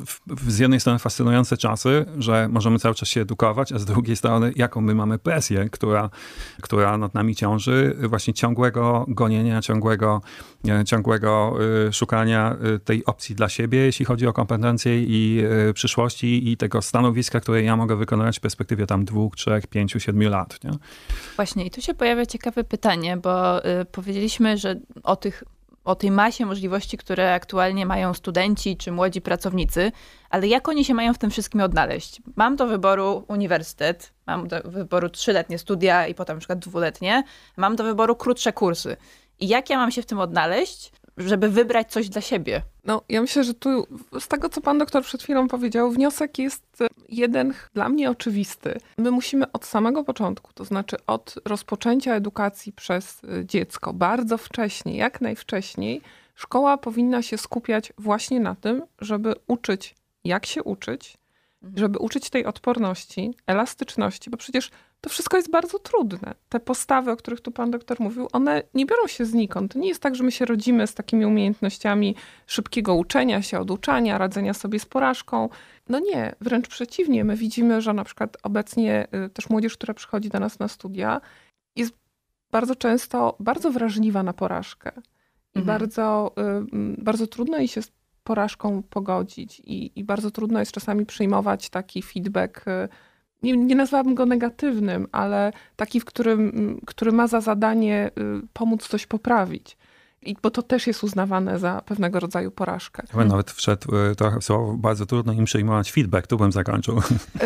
z jednej strony fascynujące czasy, że możemy cały czas się edukować, a z drugiej strony jaką my mamy presję, która, która nad nami ciąży, właśnie ciągłego gonienia, ciągłego, ciągłego szukania tej opcji dla siebie, jeśli chodzi o kompetencje i przyszłości i tego stanowiska, które ja mogę wykonywać w perspektywie tam dwóch, trzech, pięciu, siedmiu lat. Nie? Właśnie i tu się pojawia ciekawe pytanie, bo y, powiedzieliśmy, że o tych o tej masie możliwości, które aktualnie mają studenci czy młodzi pracownicy, ale jak oni się mają w tym wszystkim odnaleźć? Mam do wyboru uniwersytet, mam do wyboru trzyletnie studia i potem na przykład dwuletnie, mam do wyboru krótsze kursy. I jak ja mam się w tym odnaleźć, żeby wybrać coś dla siebie? No, ja myślę, że tu z tego, co pan doktor przed chwilą powiedział, wniosek jest jeden dla mnie oczywisty. My musimy od samego początku, to znaczy od rozpoczęcia edukacji przez dziecko, bardzo wcześnie, jak najwcześniej, szkoła powinna się skupiać właśnie na tym, żeby uczyć, jak się uczyć, żeby uczyć tej odporności, elastyczności, bo przecież to wszystko jest bardzo trudne. Te postawy, o których tu pan doktor mówił, one nie biorą się znikąd. To nie jest tak, że my się rodzimy z takimi umiejętnościami szybkiego uczenia się, oduczania, radzenia sobie z porażką. No nie, wręcz przeciwnie. My widzimy, że na przykład obecnie też młodzież, która przychodzi do nas na studia, jest bardzo często bardzo wrażliwa na porażkę. I mhm. bardzo, bardzo trudno jej się z porażką pogodzić. I, I bardzo trudno jest czasami przyjmować taki feedback. Nie, nie nazwałabym go negatywnym, ale taki, w którym, który ma za zadanie pomóc coś poprawić. I, bo to też jest uznawane za pewnego rodzaju porażkę. Ja nawet wszedł trochę w słowo, bardzo trudno im przyjmować feedback, tu bym zakończył.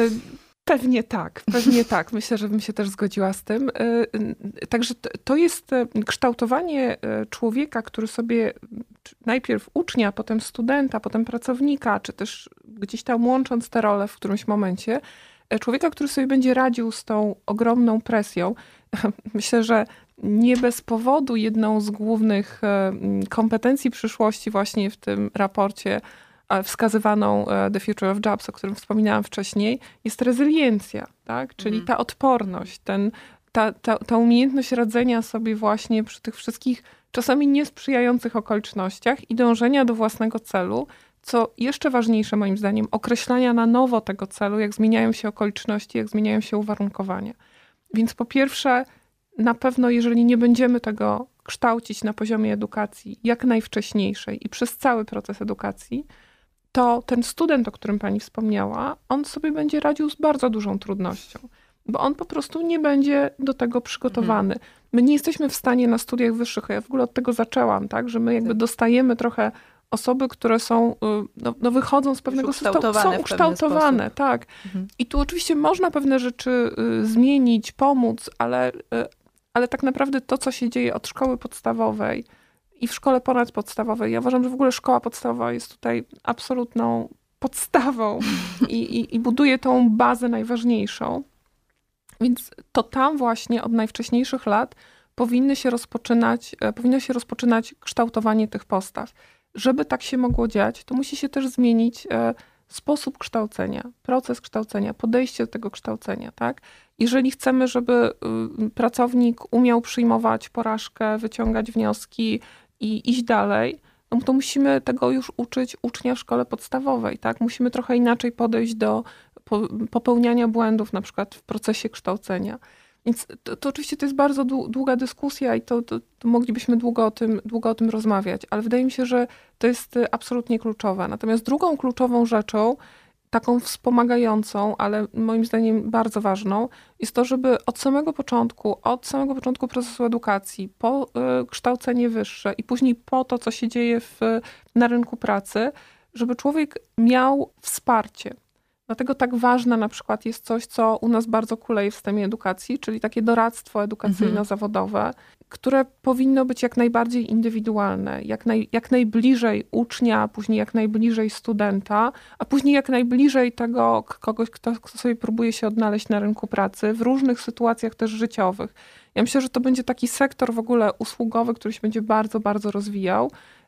Pewnie tak, pewnie tak. Myślę, że bym się też zgodziła z tym. Także to jest kształtowanie człowieka, który sobie najpierw ucznia, potem studenta, potem pracownika, czy też gdzieś tam łącząc te role w którymś momencie, człowieka, który sobie będzie radził z tą ogromną presją. Myślę, że nie bez powodu jedną z głównych kompetencji przyszłości właśnie w tym raporcie wskazywaną The Future of Jobs, o którym wspominałam wcześniej, jest rezyliencja, tak? Czyli ta odporność, ten, ta, ta, ta umiejętność radzenia sobie właśnie przy tych wszystkich czasami niesprzyjających okolicznościach i dążenia do własnego celu, co jeszcze ważniejsze moim zdaniem, określania na nowo tego celu, jak zmieniają się okoliczności, jak zmieniają się uwarunkowania. Więc po pierwsze, na pewno jeżeli nie będziemy tego kształcić na poziomie edukacji jak najwcześniejszej i przez cały proces edukacji, to ten student, o którym pani wspomniała, on sobie będzie radził z bardzo dużą trudnością, bo on po prostu nie będzie do tego przygotowany. My nie jesteśmy w stanie na studiach wyższych, ja w ogóle od tego zaczęłam, tak, że my jakby dostajemy trochę osoby, które są, no, no wychodzą z pewnego systemu, są ukształtowane, tak. Mhm. I tu oczywiście można pewne rzeczy zmienić, pomóc, ale, ale tak naprawdę to, co się dzieje od szkoły podstawowej i w szkole ponadpodstawowej, ja uważam, że w ogóle szkoła podstawowa jest tutaj absolutną podstawą i, i, i buduje tą bazę najważniejszą. Więc to tam właśnie od najwcześniejszych lat powinny się rozpoczynać, powinno się rozpoczynać kształtowanie tych postaw. Żeby tak się mogło dziać, to musi się też zmienić sposób kształcenia, proces kształcenia, podejście do tego kształcenia, tak? Jeżeli chcemy, żeby pracownik umiał przyjmować porażkę, wyciągać wnioski i iść dalej, no to musimy tego już uczyć ucznia w szkole podstawowej, tak? Musimy trochę inaczej podejść do popełniania błędów, na przykład w procesie kształcenia. Więc to, to oczywiście to jest bardzo długa dyskusja i to, to, to moglibyśmy długo o, tym, długo o tym rozmawiać, ale wydaje mi się, że to jest absolutnie kluczowe. Natomiast drugą kluczową rzeczą, taką wspomagającą, ale moim zdaniem bardzo ważną, jest to, żeby od samego początku, od samego początku procesu edukacji, po y, kształcenie wyższe i później po to, co się dzieje w, na rynku pracy, żeby człowiek miał wsparcie. Dlatego tak ważne na przykład jest coś, co u nas bardzo kuleje w systemie edukacji, czyli takie doradztwo edukacyjno-zawodowe, mhm. które powinno być jak najbardziej indywidualne, jak, naj, jak najbliżej ucznia, później jak najbliżej studenta, a później jak najbliżej tego kogoś, kto, kto sobie próbuje się odnaleźć na rynku pracy w różnych sytuacjach też życiowych. Ja myślę, że to będzie taki sektor w ogóle usługowy, który się będzie bardzo, bardzo rozwijał,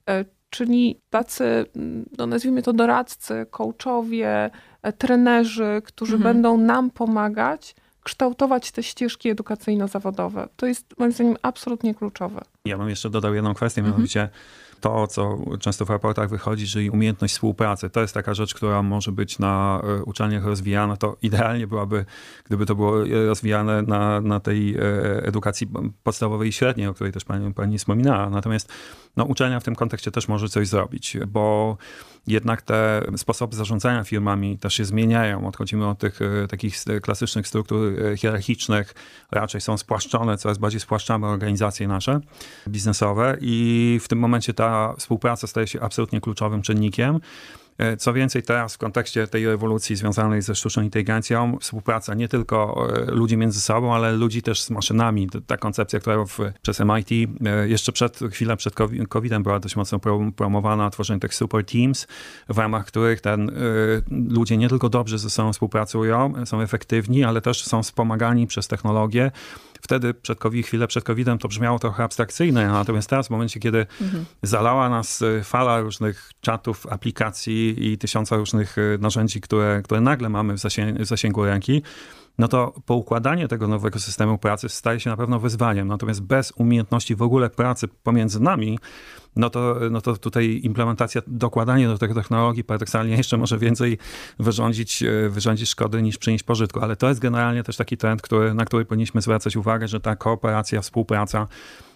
czyli tacy, no nazwijmy to doradcy, coachowie, trenerzy, którzy mhm. będą nam pomagać kształtować te ścieżki edukacyjno-zawodowe. To jest moim zdaniem absolutnie kluczowe. Ja bym jeszcze dodał jedną kwestię, mhm. mianowicie to, co często w raportach wychodzi, czyli umiejętność współpracy. To jest taka rzecz, która może być na uczelniach rozwijana. To idealnie byłaby, gdyby to było rozwijane na, na tej edukacji podstawowej i średniej, o której też pani, pani wspominała. Natomiast no, uczelnia w tym kontekście też może coś zrobić, bo jednak te sposoby zarządzania firmami też się zmieniają. Odchodzimy od tych takich klasycznych struktur hierarchicznych, raczej są spłaszczone, coraz bardziej spłaszczamy organizacje nasze biznesowe i w tym momencie te ta współpraca staje się absolutnie kluczowym czynnikiem. Co więcej, teraz w kontekście tej rewolucji związanej ze sztuczną inteligencją, współpraca nie tylko ludzi między sobą, ale ludzi też z maszynami. Ta koncepcja, która w, przez M I T jeszcze przed, chwilę przed kowidem była dość mocno promowana, tworzenie tych super teams, w ramach których ten, ludzie nie tylko dobrze ze sobą współpracują, są efektywni, ale też są wspomagani przez technologię. Wtedy przed COVID, chwilę przed kowidem to brzmiało trochę abstrakcyjne, natomiast teraz w momencie, kiedy mhm. zalała nas fala różnych czatów, aplikacji i tysiąca różnych narzędzi, które, które nagle mamy w zasięgu, w zasięgu ręki, no to poukładanie tego nowego systemu pracy staje się na pewno wyzwaniem. Natomiast bez umiejętności w ogóle pracy pomiędzy nami, no to, no to tutaj implementacja, dokładanie do tych technologii paradoksalnie jeszcze może więcej wyrządzić, wyrządzić szkody niż przynieść pożytku. Ale to jest generalnie też taki trend, który, na który powinniśmy zwracać uwagę, że ta kooperacja, współpraca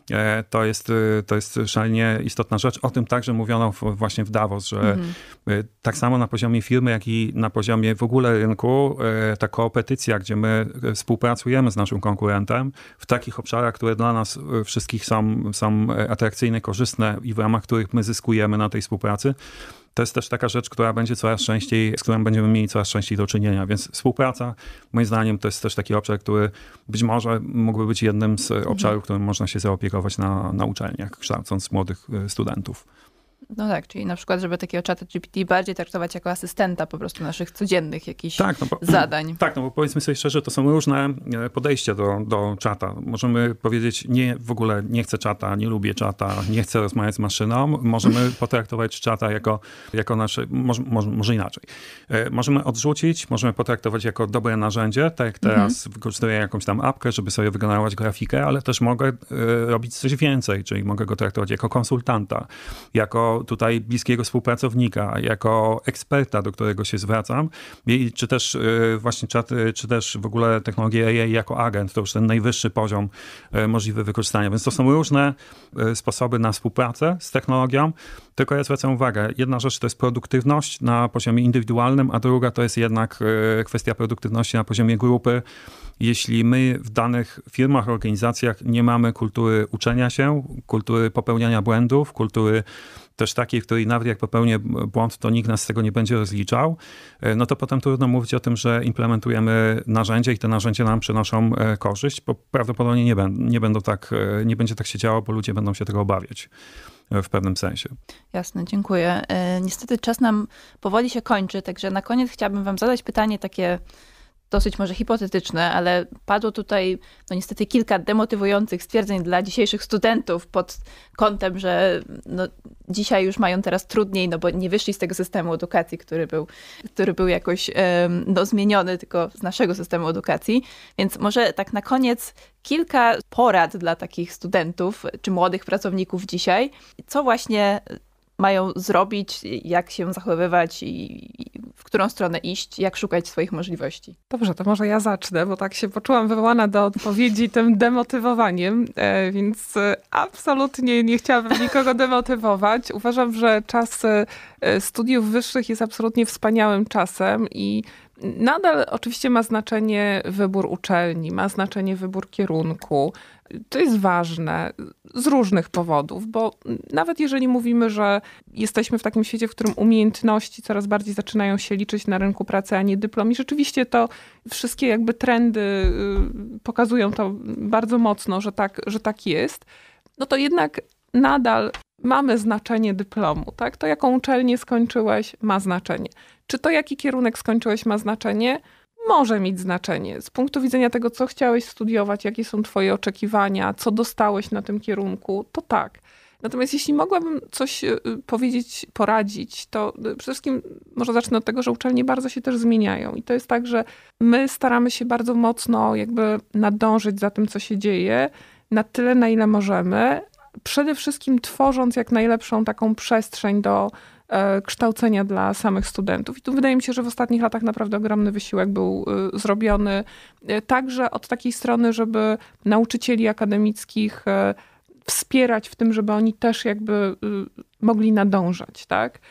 to jest, to jest szalenie istotna rzecz. O tym także mówiono w, właśnie w Davos, że mhm. tak samo na poziomie firmy, jak i na poziomie w ogóle rynku, ta kooperacja, gdzie my współpracujemy z naszym konkurentem w takich obszarach, które dla nas wszystkich są, są atrakcyjne, korzystne i w ramach których my zyskujemy na tej współpracy, to jest też taka rzecz, która będzie coraz częściej, z którą będziemy mieli coraz częściej do czynienia. Więc współpraca, moim zdaniem, to jest też taki obszar, który być może mógłby być jednym z obszarów, którym można się zaopiekować na, na uczelniach, kształcąc młodych studentów. No tak, czyli na przykład, żeby takiego czata G P T bardziej traktować jako asystenta po prostu naszych codziennych jakichś tak, no bo, zadań. Tak, no bo powiedzmy sobie szczerze, to są różne podejścia do, do czata. Możemy powiedzieć, nie, w ogóle nie chcę czata, nie lubię czata, nie chcę rozmawiać z maszyną. Możemy potraktować czata jako, jako nasze, może, może, może inaczej. Możemy odrzucić, możemy potraktować jako dobre narzędzie, tak jak teraz mhm. wykorzystuję jakąś tam apkę, żeby sobie wygenerować grafikę, ale też mogę robić coś więcej, czyli mogę go traktować jako konsultanta, jako tutaj bliskiego współpracownika, jako eksperta, do którego się zwracam, I, czy też właśnie czat, czy też w ogóle technologię A I jako agent, to już ten najwyższy poziom możliwy wykorzystania. Więc to są różne sposoby na współpracę z technologią, tylko ja zwracam uwagę, jedna rzecz to jest produktywność na poziomie indywidualnym, a druga to jest jednak kwestia produktywności na poziomie grupy. Jeśli my w danych firmach, organizacjach nie mamy kultury uczenia się, kultury popełniania błędów, kultury też takiej, w której nawet jak popełnię błąd, to nikt nas z tego nie będzie rozliczał, no to potem trudno mówić o tym, że implementujemy narzędzia i te narzędzia nam przynoszą korzyść, bo prawdopodobnie nie, będą, nie, będą tak, nie będzie tak się działo, bo ludzie będą się tego obawiać w pewnym sensie. Jasne, dziękuję. Niestety czas nam powoli się kończy, także na koniec chciałabym wam zadać pytanie takie dosyć może hipotetyczne, ale padło tutaj no niestety kilka demotywujących stwierdzeń dla dzisiejszych studentów pod kątem, że no, dzisiaj już mają teraz trudniej, no bo nie wyszli z tego systemu edukacji, który był, który był jakoś no, zmieniony tylko z naszego systemu edukacji. Więc może tak na koniec kilka porad dla takich studentów czy młodych pracowników dzisiaj. Co właśnie mają zrobić, jak się zachowywać i w którą stronę iść, jak szukać swoich możliwości. Dobrze, to może ja zacznę, bo tak się poczułam wywołana do odpowiedzi tym demotywowaniem, więc absolutnie nie chciałabym nikogo demotywować. Uważam, że czas studiów wyższych jest absolutnie wspaniałym czasem i nadal oczywiście ma znaczenie wybór uczelni, ma znaczenie wybór kierunku. To jest ważne z różnych powodów, bo nawet jeżeli mówimy, że jesteśmy w takim świecie, w którym umiejętności coraz bardziej zaczynają się liczyć na rynku pracy, a nie dyplom, i rzeczywiście to wszystkie jakby trendy pokazują to bardzo mocno, że tak, że tak jest, no to jednak nadal mamy znaczenie dyplomu, tak? To, jaką uczelnię skończyłeś, ma znaczenie. Czy to, jaki kierunek skończyłeś, ma znaczenie? Może mieć znaczenie. Z punktu widzenia tego, co chciałeś studiować, jakie są twoje oczekiwania, co dostałeś na tym kierunku, to tak. Natomiast jeśli mogłabym coś powiedzieć, poradzić, to przede wszystkim może zacznę od tego, że uczelnie bardzo się też zmieniają. I to jest tak, że my staramy się bardzo mocno jakby nadążyć za tym, co się dzieje, na tyle, na ile możemy, przede wszystkim tworząc jak najlepszą taką przestrzeń do kształcenia dla samych studentów. I tu wydaje mi się, że w ostatnich latach naprawdę ogromny wysiłek był zrobiony także od takiej strony, żeby nauczycieli akademickich wspierać w tym, żeby oni też jakby mogli nadążać, tak?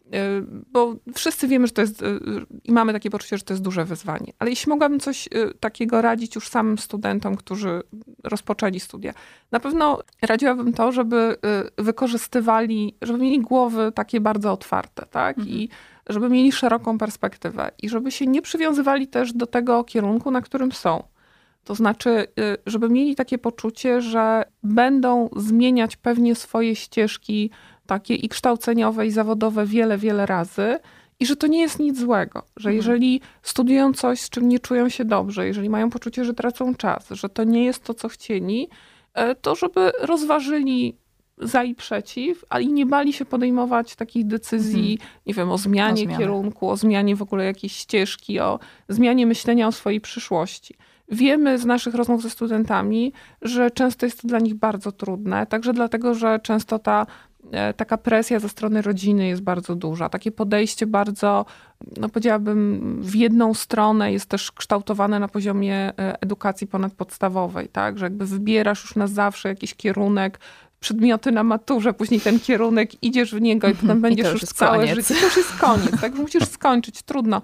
Bo wszyscy wiemy, że to jest i mamy takie poczucie, że to jest duże wyzwanie. Ale jeśli mogłabym coś takiego radzić już samym studentom, którzy rozpoczęli studia. Na pewno radziłabym to, żeby wykorzystywali, żeby mieli głowy takie bardzo otwarte, tak? Mhm. I żeby mieli szeroką perspektywę i żeby się nie przywiązywali też do tego kierunku, na którym są. To znaczy, żeby mieli takie poczucie, że będą zmieniać pewnie swoje ścieżki takie i kształceniowe, i zawodowe wiele, wiele razy i że to nie jest nic złego, że jeżeli studiują coś, z czym nie czują się dobrze, jeżeli mają poczucie, że tracą czas, że to nie jest to, co chcieli, to żeby rozważyli za i przeciw, ale i nie bali się podejmować takich decyzji, mhm. nie wiem, o zmianie o kierunku, o zmianie w ogóle jakiejś ścieżki, o zmianie myślenia o swojej przyszłości. Wiemy z naszych rozmów ze studentami, że często jest to dla nich bardzo trudne, także dlatego, że często ta taka presja ze strony rodziny jest bardzo duża. Takie podejście bardzo, no powiedziałabym, w jedną stronę jest też kształtowane na poziomie edukacji ponadpodstawowej, tak? Że jakby wybierasz już na zawsze jakiś kierunek, przedmioty na maturze, później ten kierunek, idziesz w niego i potem będziesz już całe koniec. życie. To już jest koniec, tak? Musisz skończyć, trudno.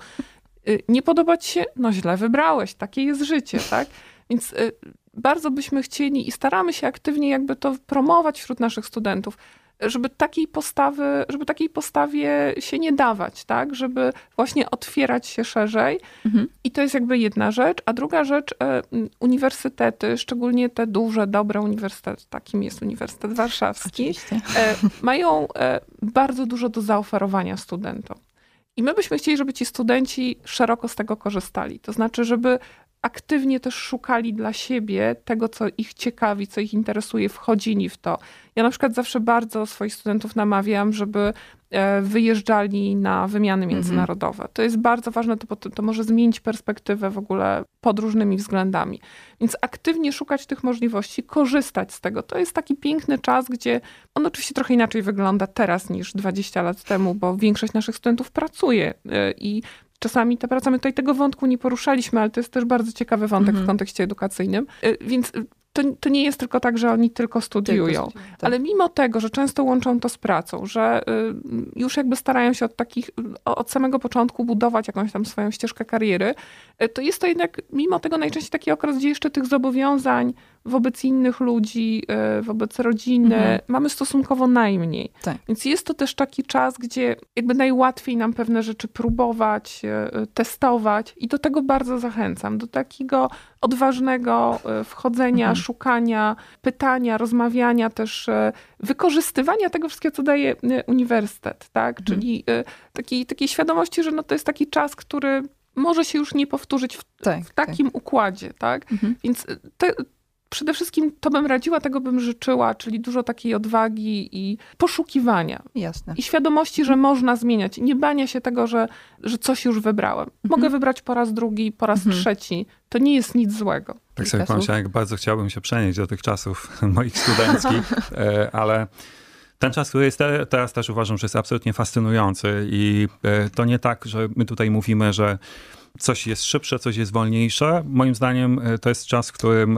Nie podoba ci się? No źle wybrałeś, takie jest życie, tak? Więc bardzo byśmy chcieli i staramy się aktywnie jakby to promować wśród naszych studentów, żeby takiej postawy, żeby takiej postawie się nie dawać, tak? Żeby właśnie otwierać się szerzej. Mhm. I to jest jakby jedna rzecz. A druga rzecz, uniwersytety, szczególnie te duże, dobre uniwersytety, takim jest Uniwersytet Warszawski, Oczywiście. mają bardzo dużo do zaoferowania studentom. I my byśmy chcieli, żeby ci studenci szeroko z tego korzystali. To znaczy, żeby aktywnie też szukali dla siebie tego, co ich ciekawi, co ich interesuje, wchodzili w to. Ja na przykład zawsze bardzo swoich studentów namawiam, żeby wyjeżdżali na wymiany międzynarodowe. To jest bardzo ważne, to, to może zmienić perspektywę w ogóle pod różnymi względami. Więc aktywnie szukać tych możliwości, korzystać z tego. To jest taki piękny czas, gdzie on oczywiście trochę inaczej wygląda teraz niż dwadzieścia lat temu, bo większość naszych studentów pracuje i czasami ta praca, my tutaj tego wątku nie poruszaliśmy, ale to jest też bardzo ciekawy wątek mhm. w kontekście edukacyjnym. Więc to, to nie jest tylko tak, że oni tylko studiują. Tylko studiują tak. Ale mimo tego, że często łączą to z pracą, że już jakby starają się od takich, od samego początku budować jakąś tam swoją ścieżkę kariery, to jest to jednak mimo tego najczęściej taki okres, gdzie jeszcze tych zobowiązań wobec innych ludzi, wobec rodziny mhm. mamy stosunkowo najmniej. Tak. Więc jest to też taki czas, gdzie jakby najłatwiej nam pewne rzeczy próbować, testować i do tego bardzo zachęcam. Do takiego odważnego wchodzenia, mhm. szukania, pytania, rozmawiania, też wykorzystywania tego wszystkiego, co daje uniwersytet, tak? Mhm. Czyli takiej, takiej świadomości, że no to jest taki czas, który może się już nie powtórzyć w, tak, w takim tak. układzie, tak? Mhm. Więc te, przede wszystkim to bym radziła, tego bym życzyła, czyli dużo takiej odwagi i poszukiwania. Jasne. I świadomości, że można zmieniać. Nie bania się tego, że, że coś już wybrałem. Mhm. Mogę wybrać po raz drugi, po raz mhm. trzeci. To nie jest nic złego. Tak sobie pomyślałem, jak bardzo chciałbym się przenieść do tych czasów moich studenckich, ale ten czas, który jest te, teraz też uważam, że jest absolutnie fascynujący i to nie tak, że my tutaj mówimy, że coś jest szybsze, coś jest wolniejsze. Moim zdaniem to jest czas, w którym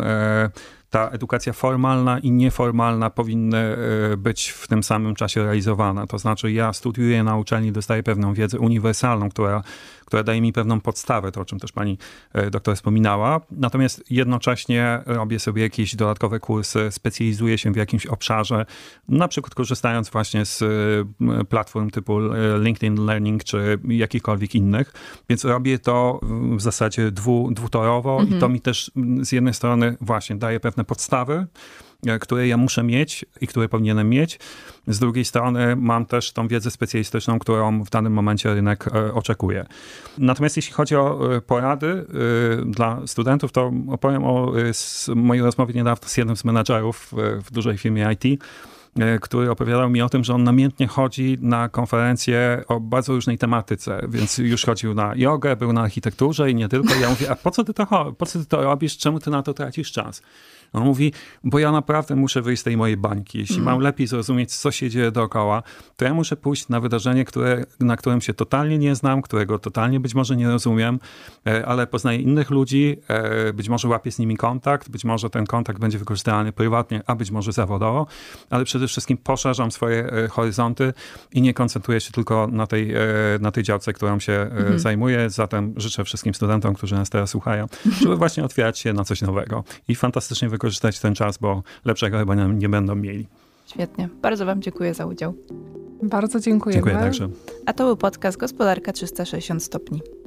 ta edukacja formalna i nieformalna powinny być w tym samym czasie realizowana. To znaczy ja studiuję na uczelni, dostaję pewną wiedzę uniwersalną, która, która daje mi pewną podstawę, to o czym też pani doktor wspominała. Natomiast jednocześnie robię sobie jakieś dodatkowe kursy, specjalizuję się w jakimś obszarze, na przykład korzystając właśnie z platform typu LinkedIn Learning czy jakichkolwiek innych. Więc robię to w zasadzie dwu, dwutorowo mhm. i to mi też z jednej strony właśnie daje pewne podstawy, które ja muszę mieć i które powinienem mieć. Z drugiej strony mam też tą wiedzę specjalistyczną, którą w danym momencie rynek oczekuje. Natomiast jeśli chodzi o porady dla studentów, to opowiem o mojej rozmowie niedawno z jednym z menadżerów w dużej firmie I T, który opowiadał mi o tym, że on namiętnie chodzi na konferencje o bardzo różnej tematyce, więc już chodził na jogę, był na architekturze i nie tylko. Ja mówię, a po co ty to, po co ty to robisz? Czemu ty na to tracisz czas? On mówi, bo ja naprawdę muszę wyjść z tej mojej bańki. Jeśli mm. mam lepiej zrozumieć, co się dzieje dookoła, to ja muszę pójść na wydarzenie, które, na którym się totalnie nie znam, którego totalnie być może nie rozumiem, ale poznaję innych ludzi, być może łapię z nimi kontakt, być może ten kontakt będzie wykorzystany prywatnie, a być może zawodowo, ale przede przede wszystkim poszerzam swoje horyzonty i nie koncentruję się tylko na tej, na tej działce, którą się mhm. zajmuję. Zatem życzę wszystkim studentom, którzy nas teraz słuchają, żeby właśnie otwierać się na coś nowego i fantastycznie wykorzystać ten czas, bo lepszego chyba nie, nie będą mieli. Świetnie. Bardzo wam dziękuję za udział. Bardzo dziękujemy. Dziękuję także. A to był podcast Gospodarka trzysta sześćdziesiąt stopni.